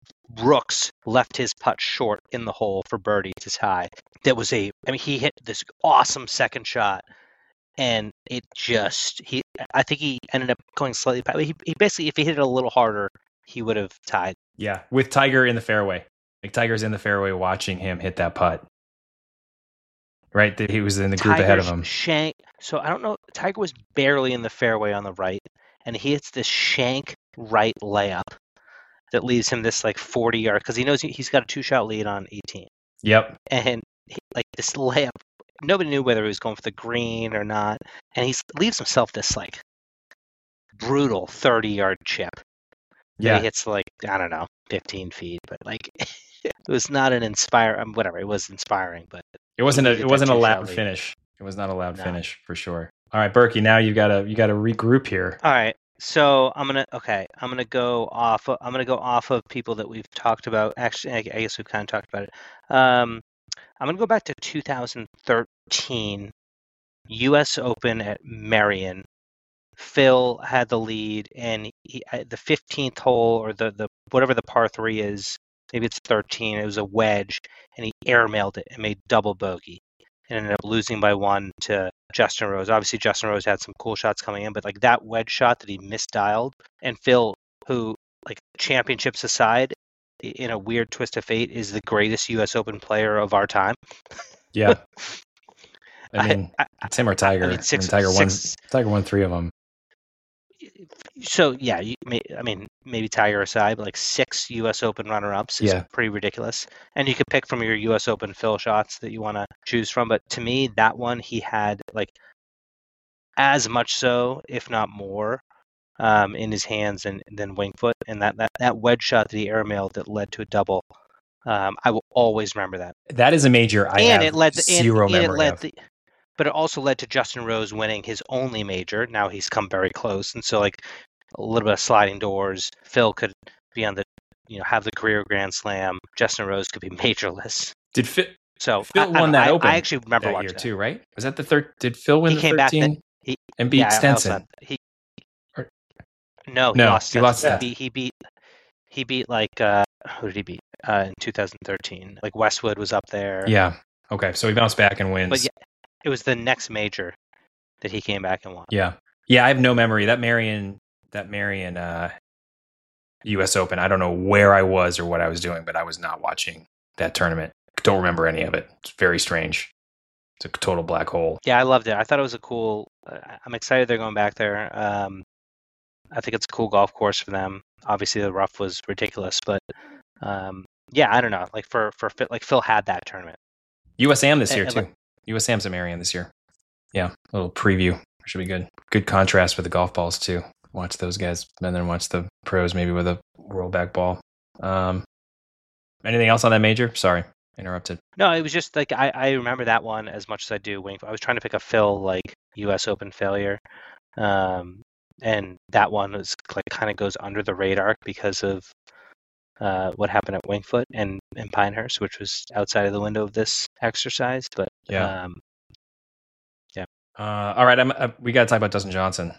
Brooks left his putt short in the hole for birdie to tie. That was a, I mean, he hit this awesome second shot, and it just he. I think he ended up going slightly. He, he basically, if he hit it a little harder, he would have tied. Yeah, with Tiger in the fairway. Like Tiger's in the fairway watching him hit that putt. Right? He was in the group Tiger's ahead of him. Shank. So I don't know. Tiger was barely in the fairway on the right, and he hits this shank right layup that leaves him this like forty yard because he knows he, he's got a two shot lead on eighteen. Yep. And he, like this layup, nobody knew whether he was going for the green or not, and he leaves himself this like brutal thirty yard chip. Yeah, he hits like I don't know, fifteen feet, but like it was not an inspire. Um, whatever, it was inspiring, but it wasn't a it wasn't a loud finish. It was not a loud no. finish for sure. All right, Berkey, now you gotta you gotta regroup here. All right, So I'm gonna okay. I'm gonna go off. Of, I'm gonna go off of people that we've talked about. Actually, I, I guess we've kind of talked about it. Um, I'm gonna go back to two thousand thirteen U S Open at Merion. Phil had the lead, and he, at the fifteenth hole, or the, the whatever the par three is, maybe it's thirteen. It was a wedge, and he airmailed it and made double bogey, and ended up losing by one to Justin Rose. Obviously, Justin Rose had some cool shots coming in, but like that wedge shot that he misdialed, and Phil, who like championships aside, in a weird twist of fate, is the greatest U S Open player of our time. Yeah. I mean, I, I, it's him or Tiger. I mean, six, I mean, Tiger six, won. Tiger won three of them. So yeah, you may, I mean, maybe Tiger aside, but like six U S Open runner-ups is Yeah. pretty ridiculous. And you could pick from your U S Open Phil shots that you want to choose from. But to me, that one he had like as much so, if not more, um, in his hands than than Winged Foot. And that, that that wedge shot that he airmailed that led to a double, um, I will always remember that. That is a major. I and have it led to, zero and, and memory it led of. the, but it also led to Justin Rose winning his only major. Now he's come very close, and so like a little bit of sliding doors. Phil could be on the, you know, have the career Grand Slam. Justin Rose could be majorless. Did Phil? So Phil I, won I, that I, Open. I actually remember that watching year that. too, right? Was that the third? Did Phil win He the came back thirteen that, he, and beat yeah, Stenson? had, he, Or, no, he no, lost. he lost Stenson. Stenson. He, he beat. He beat like uh, who did he beat uh, in two thousand thirteen? Like Westwood was up there. Yeah. Okay, so he bounced back and wins. But yeah, it was the next major that he came back and won. Yeah. Yeah, I have no memory. That Merion, that Merion uh, U S Open, I don't know where I was or what I was doing, but I was not watching that tournament. Don't remember any of it. It's very strange. It's a total black hole. Yeah, I loved it. I thought it was a cool. Uh, I'm excited they're going back there. Um, I think it's a cool golf course for them. Obviously, the rough was ridiculous, but um, yeah, I don't know. Like for for like Phil had that tournament. U S A M this And- year and too. like- U S A M's at Merion this year. Yeah, a little preview. Should be good. Good contrast with the golf balls too. Watch those guys and then watch the pros maybe with a rollback ball. Um, anything else on that major? Sorry, interrupted. No, it was just like I, I remember that one as much as I do Winged. I was trying to pick a Phil like U S Open failure, um, and that one was like kind of goes under the radar because of uh, what happened at Winged Foot and and Pinehurst, which was outside of the window of this exercise. But Yeah. um, Uh, all right, I'm, uh, we got to talk about Dustin Johnson.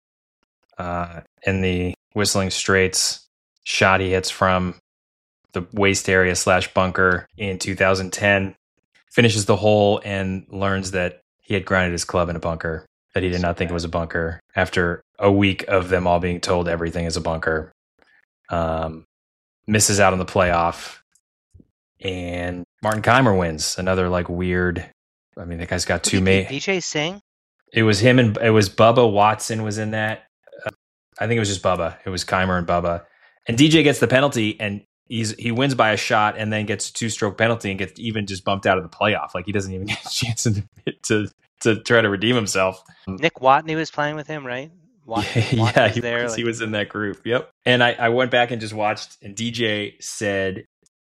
Uh, in the Whistling Straits shot he hits from the waist area slash bunker in two thousand ten, finishes the hole and learns that he had grounded his club in a bunker, that he did not think it was a bunker after a week of them all being told everything is a bunker. Um, misses out on the playoff, and Martin Keimer wins. Another like weird. I mean, the guy's got two main. B J Singh. It was him and it was Bubba Watson was in that. Uh, I think it was just Bubba. It was Keimer and Bubba. And D J gets the penalty and he's he wins by a shot and then gets a two stroke penalty and gets even just bumped out of the playoff. Like he doesn't even get a chance to to, to try to redeem himself. Nick Watney was playing with him, right? Wat- yeah, Watney yeah was he, there. was, like, he was in that group. Yep. And I, I went back and just watched, and D J said,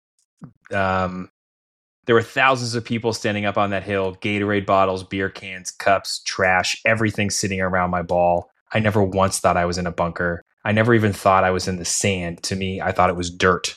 um, there were thousands of people standing up on that hill, Gatorade bottles, beer cans, cups, trash, everything sitting around my ball. I never once thought I was in a bunker. I never even thought I was in the sand. To me, I thought it was dirt.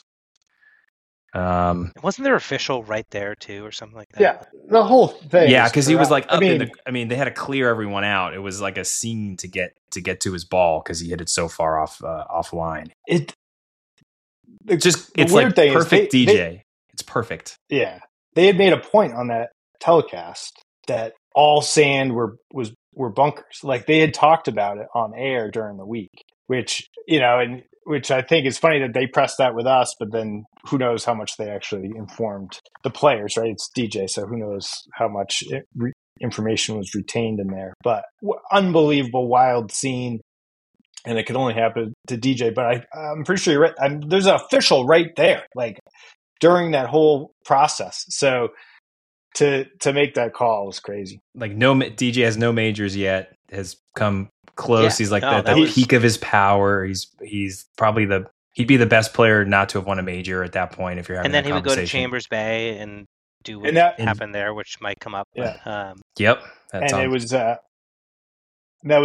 Um, Wasn't there official right there too, or something like that? Yeah, the whole thing. yeah, is because he was like corrupt. up I mean, in the. I mean, they had to clear everyone out. It was like a scene to get to get to his ball because he hit it so far off uh, offline. it. The, Just the it's weird like thing perfect is they- D J. they- It's perfect. Yeah, they had made a point on that telecast that all sand were was were bunkers. Like they had talked about it on air during the week, which you know, and which I think is funny that they pressed that with us, but then who knows how much they actually informed the players, right? It's D J, so who knows how much it, re, information was retained in there. But w- unbelievable, wild scene. And it could only happen to D J, but I, I'm pretty sure you're right. I'm, there's an official right there, like during that whole process. So to to make that call was crazy. Like no D J has no majors yet. Has come close. Yeah, he's like no, at that the was- peak of his power. He's he's probably the he'd be the best player not to have won a major at that point. If you're having And then that he would go to conversation. Chambers Bay and do what And that- happened there, which might come up. Yeah. Um, Yep, that's and on. it was uh, that was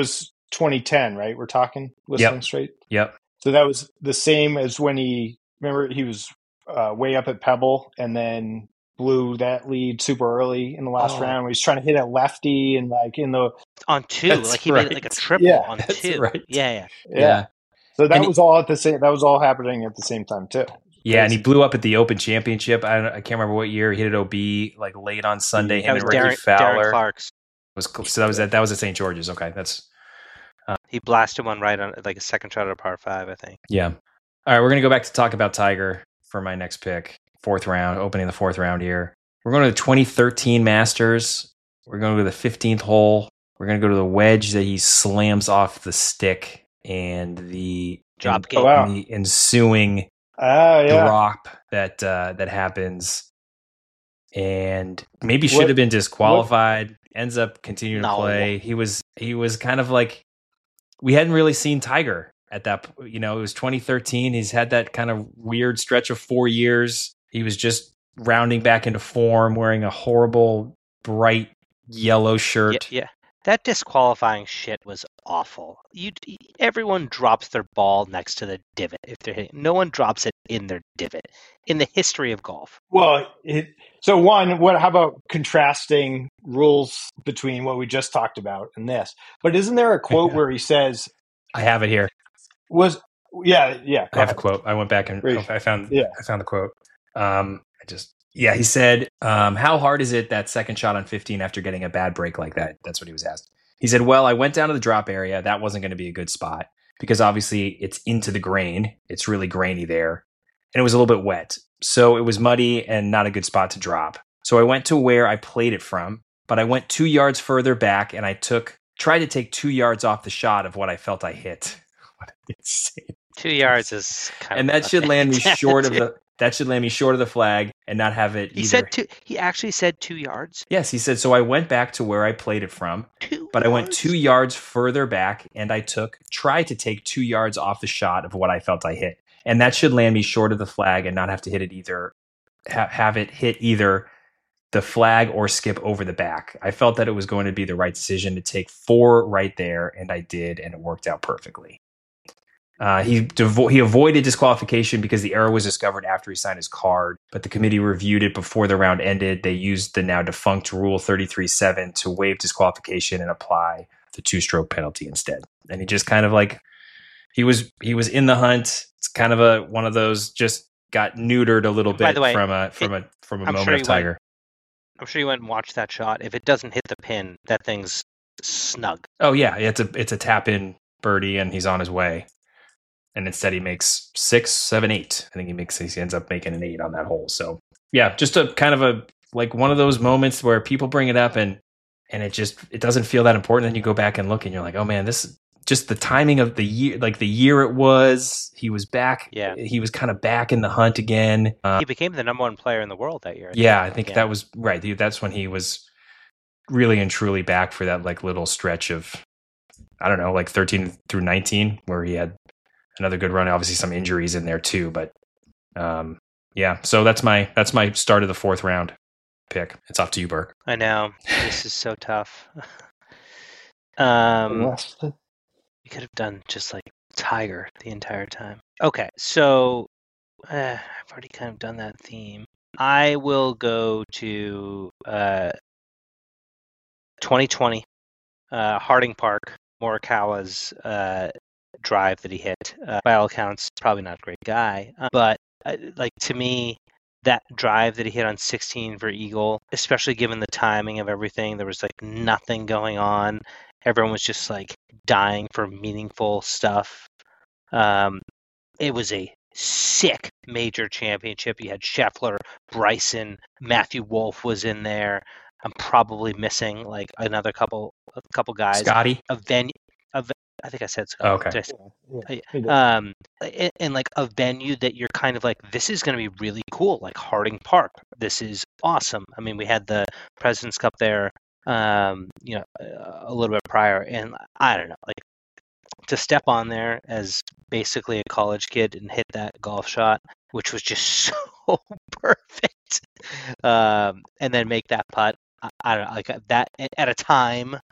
twenty ten, right? We're talking Whistling Yep. Straight. Yep. So that was the same as when he, remember, he was uh, way up at Pebble and then blew that lead super early in the last Oh. round. Where he's trying to hit a lefty and like in the on two, That's like he right. made it like a triple Yeah, on that's two. right. Yeah, yeah. yeah. Yeah. So that And he- was all at the same. That was all happening at the same time too. Yeah, and he Crazy. blew up at the Open Championship. I, don't, I can't remember what year. He hit it O B like late on Sunday. That Him was and Ricky Darren, Fowler Darren Clark's. was cl- so that was at that was at Saint George's. Okay, that's He blasted one right on like a second shot at a par five, I think. yeah. All right, we're gonna go back to talk about Tiger for my next pick. Fourth round, opening the fourth round here. We're going to the twenty thirteen Masters. We're going to go to the fifteenth hole. We're going to go to the wedge that he slams off the stick and the Drop and, game. Oh, wow. and the ensuing Ah, yeah. drop that uh, that happens, and maybe should What- have been disqualified. Ends up continuing to No. play. He was he was kind of like we hadn't really seen Tiger at that. p- You know, it was twenty thirteen. He's had that kind of weird stretch of four years. He was just rounding back into form, wearing a horrible bright yellow Yeah, shirt. yeah. That disqualifying shit was awful. You, everyone drops their ball next to the divot if they're hitting. No one drops it in their divot in the history of golf. Well, it, so one, what? How about contrasting rules between what we just talked about and this? But isn't there a quote where he says, I have it here. "Was yeah, yeah." I have a quote. I went back and Great. I found Yeah. I found the quote. Um, I just yeah, he said, um, "How hard is it that second shot on fifteen after getting a bad break like that?" That's what he was asked. He said, "Well, I went down to the drop area. That wasn't going to be a good spot because obviously it's into the grain. It's really grainy there, and it was a little bit wet, so it was muddy and not a good spot to drop. So I went to where I played it from, but I went two yards further back and I took tried to take two yards off the shot of what I felt I hit." What insane. Two yards is kind And of that should land me short of Dude. the that should land me short of the flag and not have it He either. said two. He actually said two yards. Yes, he said so I went back to where I played it from, Two. but I went yards? two yards further back and I took tried to take two yards off the shot of what I felt I hit. And that should land me short of the flag and not have to hit it either ha- have it hit either the flag or skip over the back. I felt that it was going to be the right decision to take four right there, and I did, and it worked out perfectly. Uh, he devo- he avoided disqualification because the error was discovered after he signed his card, but the committee reviewed it before the round ended. They used the now defunct Rule thirty-three seven to waive disqualification and apply the two-stroke penalty instead. And he just kind of like he was he was in the hunt. It's kind of a one of those just got neutered a little By bit the way, from a from a from a I'm moment sure of he went- Tiger. I'm sure you went and watched that shot. If it doesn't hit the pin, that thing's snug. Oh yeah, it's a it's a tap in birdie, and he's on his way. And instead, he makes six, seven, eight. I think he makes he ends up making an eight on that hole. So yeah, just a kind of a like one of those moments where people bring it up and and it just it doesn't feel that important. Then you go back and look, and you're like, oh man, this just the timing of the year, like the year it was. He was back. Yeah. he was kind of back in the hunt again. Uh, He became the number one player in the world that year. yeah, I think Yeah. that was right. He- That's when he was really and truly back for that like little stretch of I don't know, like thirteen through nineteen, where he had another good run. Obviously, some injuries in there too, but um, yeah. So that's my that's my start of the fourth round pick. It's off to you, Burke. I know. This is so tough. um, Unless the- we could have done just like Tiger the entire time. Okay, so uh, I've already kind of done that theme. I will go to uh, twenty twenty, uh, Harding Park, Morikawa's uh, drive that he hit. Uh, by all accounts, probably not a great guy, uh, but uh, like to me, that drive that he hit on sixteen for eagle, especially given the timing of everything, there was like nothing going on. Everyone was just like dying for meaningful stuff. Um, it was a sick major championship. You had Scheffler, Bryson, Matthew Wolff was in there. I'm probably missing like another couple, a couple guys. Scotty. A venue, a ve- I think I said Scott. Oh, okay. Did I say- yeah, Uh, he did. um, and, and like a venue that you're kind of like, this is going to be really cool, like Harding Park. This is awesome. I mean, we had the President's Cup there, um, you know, uh, a little bit prior, and I don't know, like to step on there as basically a college kid and hit that golf shot, which was just so perfect, um, and then make that putt. I, I don't know, like that at a time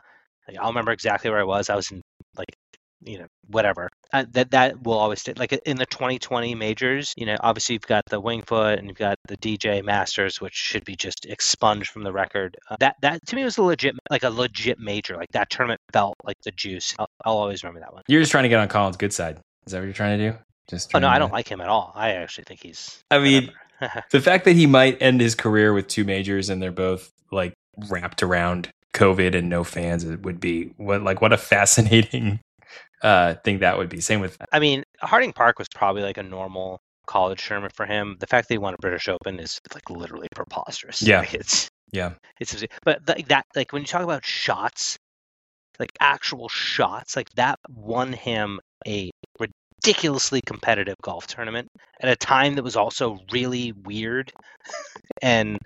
Like, I'll remember exactly where I was. I was in like, you know, whatever. Uh, that that will always stay. Like in the twenty twenty majors, you know, obviously you've got the Winged Foot and you've got the D J Masters, which should be just expunged from the record. Uh, that that to me was a legit, like a legit major. Like that tournament felt like the juice. I'll, I'll always remember that one. You're just trying to get on Colin's good side. Is that what you're trying to do? Just oh no, to... I don't like him at all. I actually think he's. I mean, the fact that he might end his career with two majors and they're both like wrapped around COVID and no fans, it would be what like what a fascinating uh thing that would be. Same with I mean, Harding Park was probably like a normal college tournament for him. The fact that he won a British Open is like literally preposterous. Yeah. Like, it's yeah. It's but like that like when you talk about shots, like actual shots, like that won him a ridiculously competitive golf tournament at a time that was also really weird. and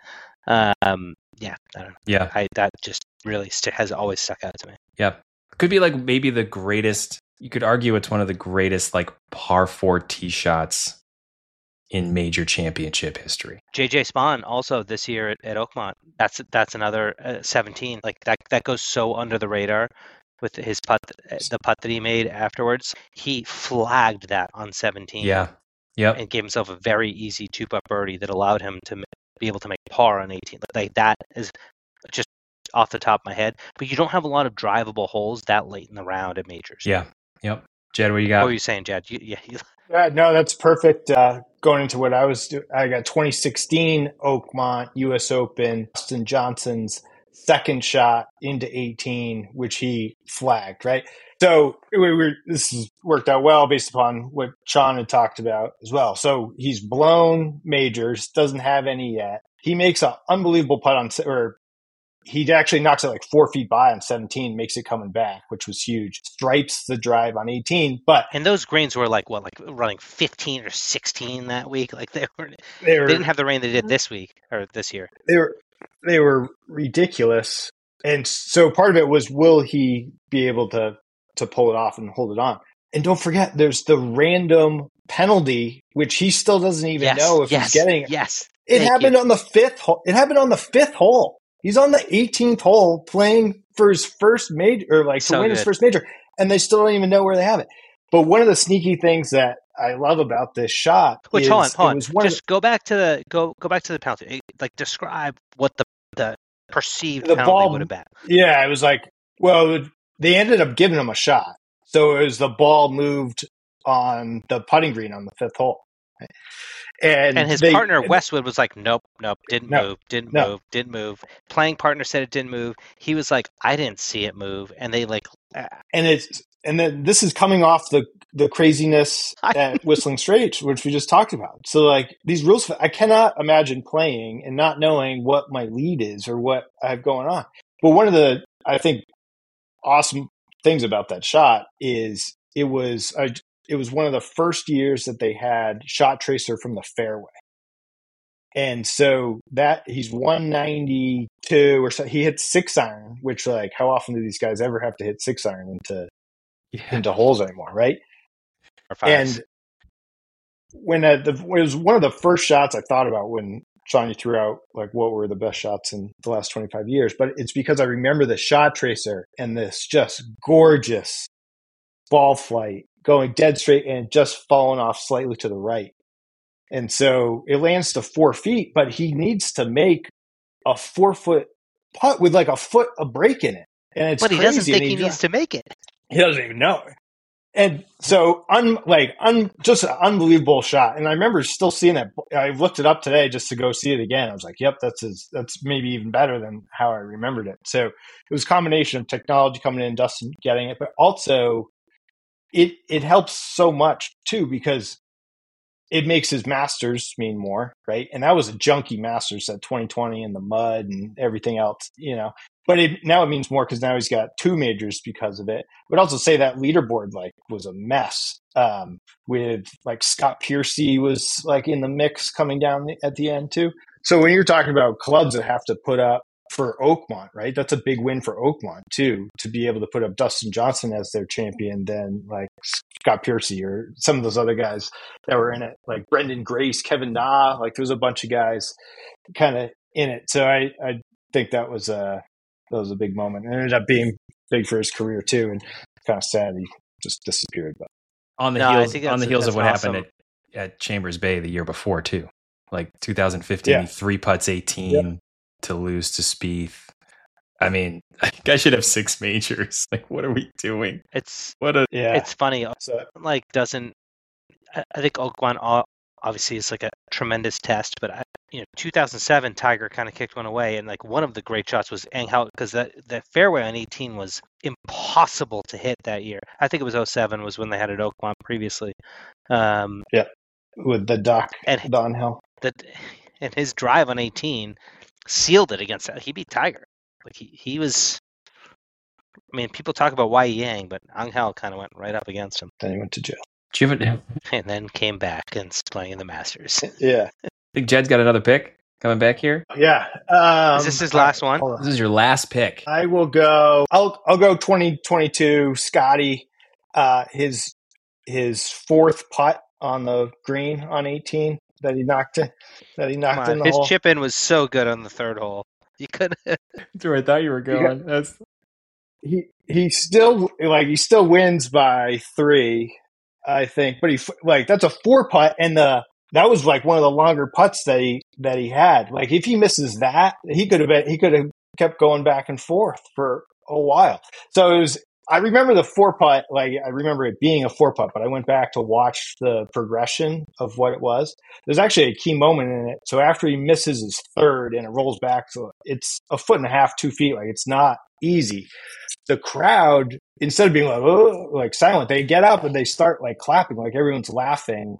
um yeah, I don't know. Yeah. I that just really st- has always stuck out to me. Yeah. Could be like maybe the greatest, you could argue it's one of the greatest like par four tee shots in major championship history. J J Spawn also this year at, at Oakmont. That's that's another uh, seventeen. Like that that goes so under the radar with his putt, the putt that he made afterwards. He flagged that on seventeen. Yeah. Yep. And gave himself a very easy two-putt birdie that allowed him to be able to make par on eighteen. Like that is just off the top of my head. But you don't have a lot of drivable holes that late in the round at majors. Yeah. Yep. Jed, what do you got? What were you saying, Jed? You, yeah. You... Uh, no, that's perfect. Uh, going into what I was doing, I got twenty sixteen Oakmont U S Open, Dustin Johnson's second shot into eighteen, which he flagged, right? So we were, this has worked out well based upon what Sean had talked about as well. So he's blown majors, doesn't have any yet. He makes an unbelievable putt on, or he actually knocks it like four feet by on seventeen, makes it coming back, which was huge. Stripes the drive on eighteen, but and those greens were like what, like running fifteen or sixteen that week. Like they were, they, were, they didn't have the rain they did this week or this year. They were, they were ridiculous, and so part of it was, will he be able to to pull it off and hold it on? And don't forget, there's the random penalty, which he still doesn't even yes, know if yes, he's getting it. Yes, it happened you. on the fifth hole. It happened on the fifth hole. He's on the eighteenth hole playing for his first major, or like to so win good. his first major, and they still don't even know where they have it. But one of the sneaky things that I love about this shot Which, is, hold on, hold on. Just the, go back to the go go back to the penalty. Like describe what the the perceived the penalty ball would have been. Yeah, it was like, well, they ended up giving him a shot, so it was the ball moved on the putting green on the fifth hole. Right? And, and his they, partner Westwood was like, nope, nope, didn't no, move, didn't no. move, didn't move. Playing partner said it didn't move. He was like, I didn't see it move, and they like, uh, and it's and then this is coming off the the craziness at Whistling Straits, which we just talked about. So like these rules, I cannot imagine playing and not knowing what my lead is or what I have going on. But one of the I think awesome things about that shot is it was a It was one of the first years that they had shot tracer from the fairway. And so that he's one ninety-two or so. He hit six iron, which like how often do these guys ever have to hit six iron into yeah. into holes anymore, right? Or fives. And when uh, the, it was one of the first shots I thought about when Shawnee threw out like what were the best shots in the last twenty-five years, but it's because I remember the shot tracer and this just gorgeous ball flight going dead straight and just falling off slightly to the right. And so it lands to four feet, but he needs to make a four foot putt with like a foot of break in it. And it's but he crazy. doesn't think he, he needs to make it. He doesn't even know. And so, un, like, un, just an unbelievable shot. And I remember still seeing that. I looked it up today just to go see it again. I was like, "Yep, that's his, that's maybe even better than how I remembered it." So it was a combination of technology coming in, Dustin getting it, but also it it helps so much too because it makes his Masters mean more, right? And that was a junky Masters at twenty twenty in the mud and everything else, you know. But it, now it means more because now he's got two majors because of it. I would also say that leaderboard like was a mess um, with like Scott Piercy was like in the mix coming down at the end too. So when you're talking about clubs that have to put up for Oakmont, right? That's a big win for Oakmont too, to be able to put up Dustin Johnson as their champion than like Scott Piercy or some of those other guys that were in it, like Brendan Grace, Kevin Na, like there was a bunch of guys kind of in it. So I, I think that was a, that was a big moment. It ended up being big for his career too, and kind of sad he just disappeared. But on the No, I heels think on the that's- heels of that's what awesome. happened at, at Chambers Bay the year before too, like two thousand fifteen, Yeah. he three putts eighteen to lose to Spieth. I mean, guy should have six majors. Like, what are we doing? It's What a yeah, it's funny. so Like, doesn't I I think Oakwan o- obviously is like a tremendous test, but I, you know, two thousand seven Tiger kind of kicked one away, and like one of the great shots was Anghel because that that fairway on eighteen was impossible to hit that year. I think it was oh seven was when they had it at Oakwan previously. Um, with the Doc and Don Hill. that and his drive on eighteen sealed it against that. He beat Tiger. Like he, he was. I mean, people talk about Wai Yang, but Anghel kind of went right up against him, Then he went to jail. Do you have a, and then came back and is playing in the Masters. Yeah, think Jed's got another pick coming back here? yeah. Um, Is this his last one? hold on. This is your last pick. I will go. I'll I'll go twenty twenty-two. Scotty, uh, his his fourth putt on the green on eighteen that he knocked in, that he Come knocked in on. the His hole. chip in was so good on the third hole. You could. That's where I thought you were going. That's He he still like he still wins by three, I think. But he like that's a four putt, and the that was like one of the longer putts that he that he had. Like if he misses that, he could have been he could have kept going back and forth for a while. So it was. I remember the four putt, like I remember it being a four putt, but I went back to watch the progression of what it was. There's actually a key moment in it. So after he misses his third and it rolls back, so it's a foot and a half, two feet. Like it's not easy. The crowd, instead of being like, oh, like silent, they get up and they start like clapping, like everyone's laughing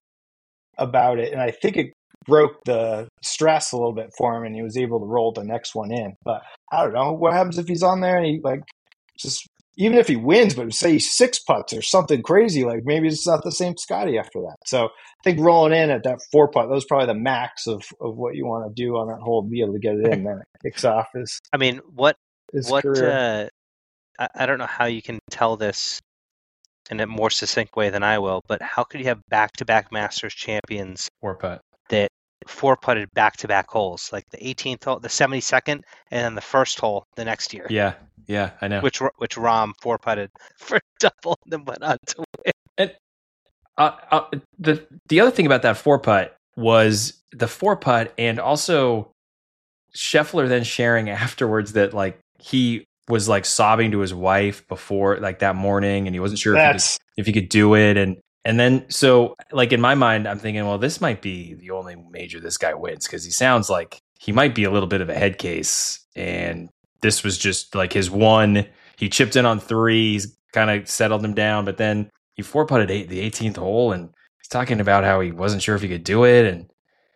about it. And I think it broke the stress a little bit for him, and he was able to roll the next one in. But I don't know what happens if he's on there and he like just. Even if he wins, but say he's six putts or something crazy, like maybe it's not the same Scotty after that. So I think rolling in at that four putt, that was probably the max of, of what you want to do on that hole to be able to get it in. Then it kicks off his, I mean, what his what? career. Uh, I, I don't know how you can tell this in a more succinct way than I will, but how could you have back-to-back Masters champions four putt. that four putted back-to-back holes, like the eighteenth hole, the seventy-second, and then the first hole the next year? Yeah, yeah, I know. Which which Rahm four putted for double and then went on to win. And uh, uh, the the other thing about that four putt was the four putt, and also Scheffler then sharing afterwards that like he was like sobbing to his wife before like that morning, and he wasn't sure if he, could, That's if he could do it, and and then so like in my mind, I'm thinking, well, this might be the only major this guy wins because he sounds like he might be a little bit of a head case, and this was just like his one. He chipped in on three. He's kind of settled him down, but then he four putted eight the eighteenth hole, and he's talking about how he wasn't sure if he could do it, and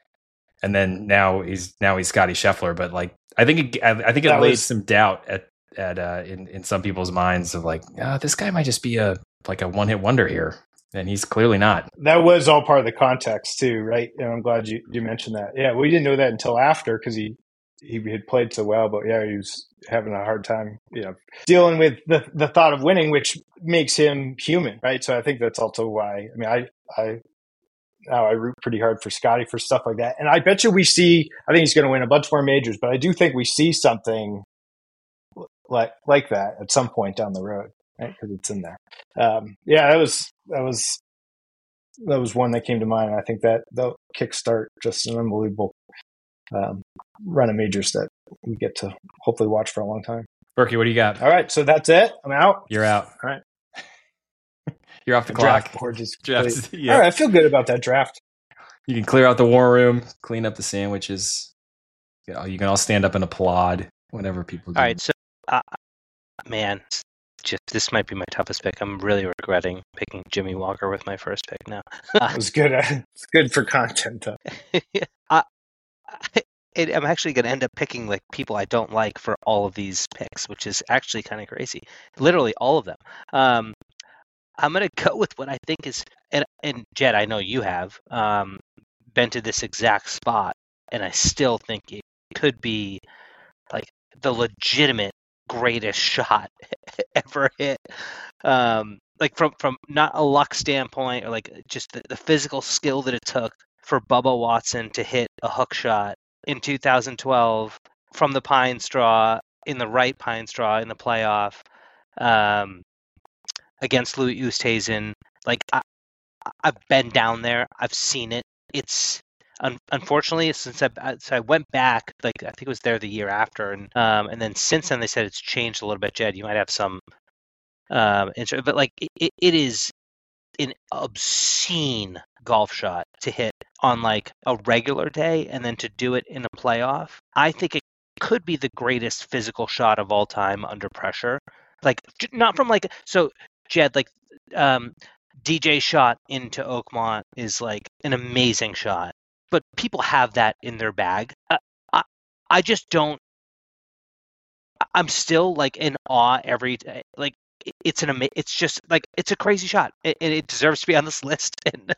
and then now he's now he's Scotty Scheffler. But like I think it, I, I think it That laid was- some doubt at at uh, in in some people's minds of like, ah, this guy might just be a like a one hit wonder here, and he's clearly not. that was all part of the context too, right? And I'm glad you, you mentioned that. Yeah, we didn't know that until after because he he had played so well, but yeah, he was having a hard time, you know, dealing with the the thought of winning, which makes him human, right? So I think that's also why. I mean, I I now I root pretty hard for Scotty for stuff like that, and I bet you we see. I think he's going to win a bunch more majors, but I do think we see something like like that at some point down the road, right? Because it's in there. Um, yeah, that was that was that was one that came to mind. I think that they'll kickstart just an unbelievable um, run of majors that we get to hopefully watch for a long time. Berkey, what do you got? All right, so that's it. I'm out. You're out. All right. You're off the The clock. draft board is Draft- complete. yeah. All right, I feel good about that draft. You can clear out the war room, clean up the sandwiches. You know, you can all stand up and applaud whenever people do. All right, so uh, man, just this might be my toughest pick. I'm really regretting picking Jimmy Walker with my first pick now. It was good. It's good for content, though. I, I, it, I'm actually going to end up picking like people I don't like for all of these picks, which is actually kind of crazy. Literally all of them. Um, I'm going to go with what I think is, and, and Jed, I know you have um, been to this exact spot, and I still think it could be like the legitimate greatest shot ever hit. Um, like from, from not a luck standpoint or like just the, the physical skill that it took for Bubba Watson to hit a hook shot in two thousand twelve from the pine straw in the right pine straw in the playoff. um, against Louis Oosthuizen. Like I, I've been down there, I've seen it. It's un- unfortunately since I so I went back, like I think it was there the year after, and um, and then since then they said it's changed a little bit. Jed, you might have some, um, intro, but like it, it is an obscene golf shot to hit on like a regular day, and then to do it in a playoff. I think it could be the greatest physical shot of all time under pressure. Like not from like so Jed, like um, D J shot into Oakmont is like an amazing shot, but people have that in their bag. Uh, I I just don't. I'm still like in awe every day. Like it's an ama- it's just like it's a crazy shot, and it, it deserves to be on this list. And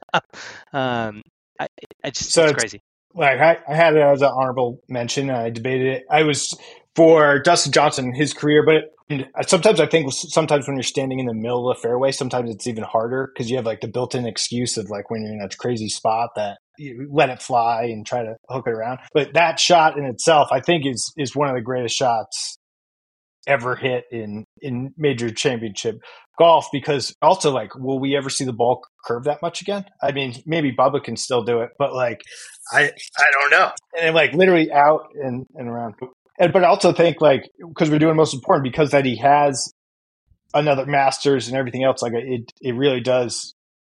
um, I I just So it's, it's- crazy. Like I, I had it as an honorable mention. And I debated it. I was for Dustin Johnson, his career, but and sometimes I think sometimes when you're standing in the middle of the fairway, sometimes it's even harder because you have like the built-in excuse of like when you're in a crazy spot that you let it fly and try to hook it around. But that shot in itself, I think, is is one of the greatest shots ever hit in in major championship golf, because also like will we ever see the ball curve that much again? I mean, maybe Bubba can still do it, but like I I don't know. And like literally out and, and around. And but I also think like because we're doing most important, because that he has another Masters and everything else, like it it really does,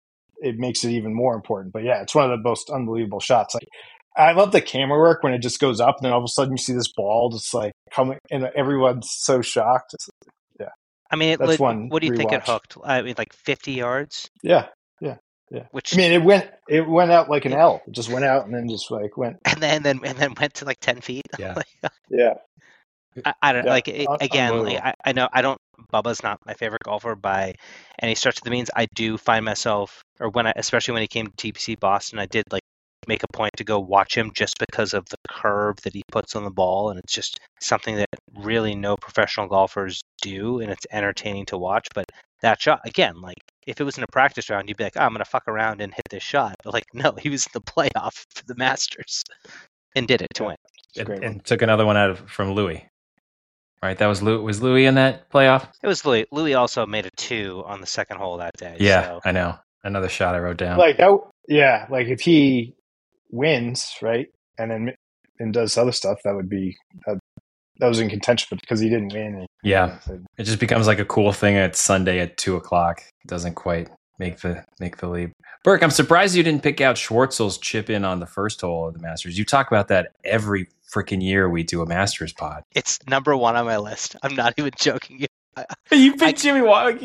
it makes it even more important. But yeah, it's one of the most unbelievable shots. Like I love the camera work when it just goes up and then all of a sudden you see this ball just like coming and everyone's so shocked. It's, yeah. I mean, it, That's like, one what do you think it rewatch. hooked? I mean, like fifty yards. Yeah. Yeah. Yeah. Which I mean, it went it went out like an L. It just went out and then just like went. and then and then and then went to like ten feet. Yeah. Like, Yeah. I, I don't Yeah. like it, Un- again. Like, unbelievable. I, I know I don't. Bubba's not my favorite golfer by any stretch of the means. I do find myself, or when I, especially when he came to T P C Boston, I did like make a point to go watch him just because of the curve that he puts on the ball, and it's just something that really no professional golfers do, and it's entertaining to watch. But that shot again, like if it was in a practice round, you'd be like, oh, I'm gonna fuck around and hit this shot. But like, no, he was in the playoff for the Masters and did it to Yeah. win. It's a And, great one. and took another one out of from Louis. Right, that was Louis. Was Louis in that playoff? It was Louis. Louis also made a two on the second hole that day. Yeah, So. I know. Another shot I wrote down. Like that. Yeah. Like if he wins, right, and then and does other stuff, that would be that, that was in contention, but because he didn't win. He, Yeah. he, It just becomes like a cool thing. It's Sunday at two o'clock. It doesn't quite make the make the leap. Burke, I'm surprised you didn't pick out Schwartzel's chip in on the first hole of the Masters. You talk about that every freaking year we do a Masters pod. It's number one on my list. I'm not even joking you. You picked I- Jimmy Watt.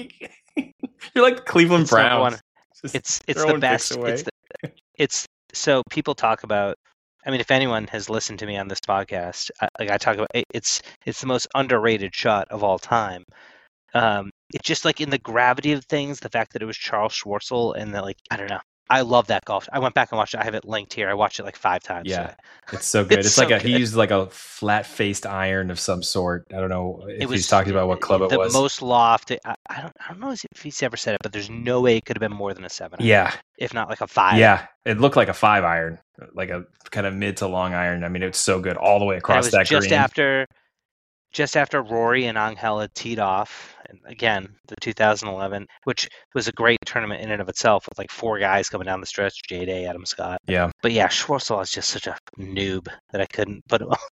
You're like the Cleveland It's number Browns. one. Just It's it's the throwing picks best. away. It's the, it's so people talk about. I mean, if anyone has listened to me on this podcast, I, like I talk about, it, it's it's the most underrated shot of all time. Um, it's just like in the gravity of things, the fact that it was Charles Schwartzel, and that like I don't know. I love that golf. I went back and watched it. I have it linked here. I watched it like five times. Yeah. today. It's so good. It's It's, like so a he good. used like a flat faced iron of some sort. I don't know if It was he's talking about what club it the was. most loft. I, I don't. I don't know if he's ever said it, but there's no way it could have been more than a seven. Yeah, if not like a five. yeah. It looked like a five iron, like a kind of mid to long iron. I mean, it's so good all the way And it across was that just green. after, just after Rory and Angel had teed off, and again the two thousand eleven, which was a great tournament in and of itself, with like four guys coming down the stretch: J Day, Adam Scott. Yeah. But yeah, Schwartzel is just such a noob that I couldn't put him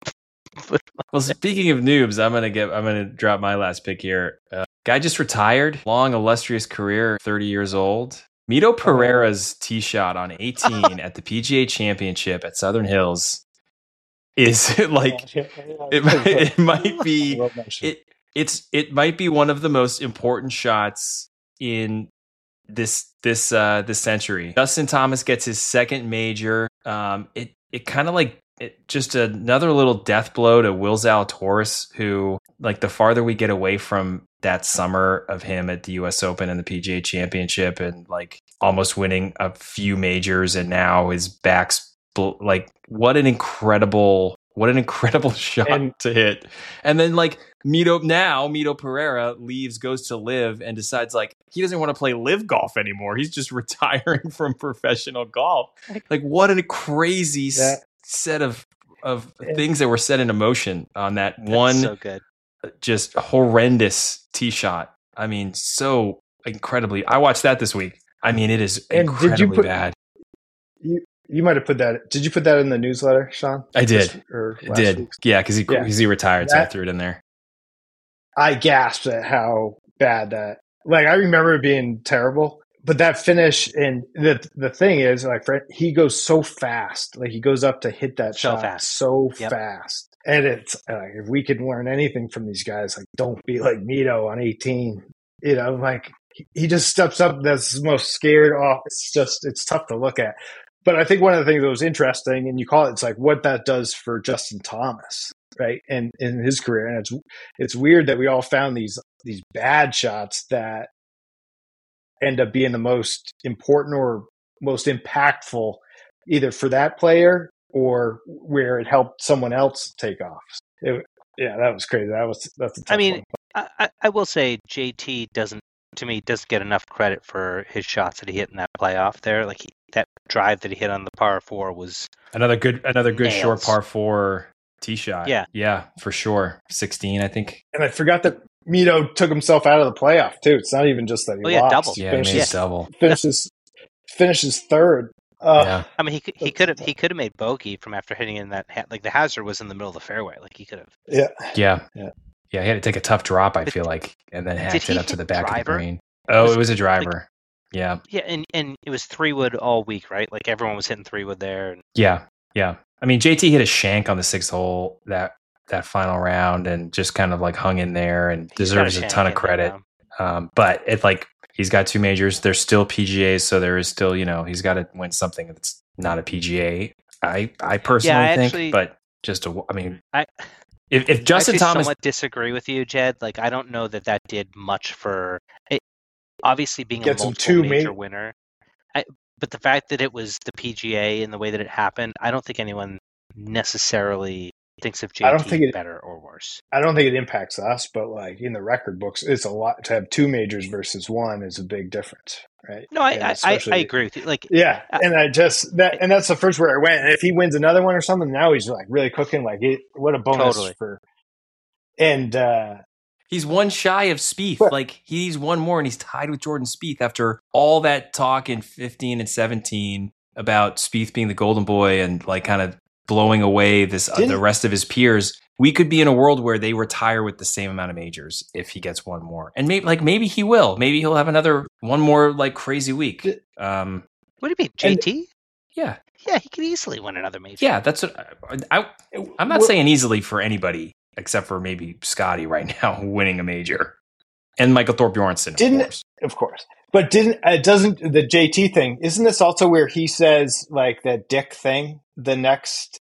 on. Well, speaking of noobs, I'm gonna get. I'm gonna drop my last pick here. Uh, guy just retired, long illustrious career, thirty years old. Mito Pereira's tee shot on eighteen at the P G A Championship at Southern Hills is like it, might- it might be it it's it might be one of the most important shots in this this uh this century. Dustin Thomas gets his second major. Um, it it kind of like it just another little death blow to Will Zalatoris, who like the farther we get away from that summer of him at the U S Open and the P G A Championship and like almost winning a few majors, and now his back's bl- like what an incredible what an incredible shot And- to hit. And then like Mito now Mito Pereira leaves, goes to live, and decides like he doesn't want to play live golf anymore. He's just retiring from professional golf. Like what a crazy s- Yeah. set of of Yeah. things that were set into motion on that That's one so good. just horrendous tee shot. I mean, so incredibly. I watched that this week. I mean, it is And incredibly did you put, bad. You you might have put that. Did you put that in the newsletter, Sean? I did. This, or I did. Week's? Yeah, because he Yeah. cause he retired, That, so I threw it in there. I gasped at how bad that. Like I remember it being terrible, but that finish and the the thing is, like, Fred, he goes so fast. Like he goes up to hit that So shot fast. so Yep. fast, and it's like if we could learn anything from these guys, like don't be like Mito on eighteen. You know, like he just steps up. That's the most scared off. It's just it's tough to look at. But I think one of the things that was interesting, and you call it, it's like what that does for Justin Thomas, right? And in his career, and it's it's weird that we all found these these bad shots that end up being the most important or most impactful, either for that player or where it helped someone else take off. It, yeah, that was crazy. That was that's a tough I mean, one. I, I- I will say J T doesn't, to me, doesn't get enough credit for his shots that he hit in that playoff there. Like he, that drive that he hit on the par four was Another good, another good Nails. short par four tee shot. Yeah. yeah, for sure. Sixteen, I think. And I forgot that Mito took himself out of the playoff too. It's not even just that he Oh, yeah, lost. double. He Yeah, he made finishes, his double. finishes finishes third. Uh, yeah, I mean, he could- he could have he could have made bogey from after hitting in that ha- like the hazard was in the middle of the fairway. Like he could have. yeah. yeah, Yeah. yeah. He had to take a tough drop, I But feel like, and then did hacked he it up to hit the back of the driver? green. Oh, Was- it was a driver. yeah, Yeah, and and it was three wood all week, right? Like everyone was hitting three wood there. And yeah, yeah. I mean, J T hit a shank on the sixth hole that that final round, and just kind of like hung in there, and he's got deserves a shank ton of in there credit. now. Um, but it's like he's got two majors. There's still P G As, so there is still, you know, he's got to win something that's not a P G A. I I personally I think, actually- but just a, I mean, I if, if I Justin actually Thomas, somewhat disagree with you, Jed. Like I don't know that that did much for it. Obviously, being a Gets him multiple two major ma- winner, I, but the fact that it was the P G A and the way that it happened, I don't think anyone necessarily thinks of J T I don't think it- better or worse. I don't think it impacts us, but like in the record books, it's a lot to have two majors versus one is a big difference, right? No, I And I, I, I especially- agree with you. Like Yeah, I- and I just that, and that's the first where I went. And if he wins another one or something, now he's like really cooking. Like, it, what a bonus Totally. for. And uh, he's one shy of Spieth. But- like he's one more, and he's tied with Jordan Spieth after all that talk in fifteen and seventeen about Spieth being the golden boy and like kind of blowing away this uh, the Didn't- rest of his peers. We could be in a world where they retire with the same amount of majors if he gets one more, and maybe like maybe he will. Maybe he'll have another one more like crazy week. Did- what Um, do you mean, J T? yeah, Yeah, he could easily win another major. yeah. That's what I, I I'm not Well- saying easily for anybody except for maybe Scotty right now winning a major, and Michael Thorpe Bjornsson, of Didn't- course. of course, but didn't it doesn't the J T thing? Isn't this also where he says like that Dick thing? The next.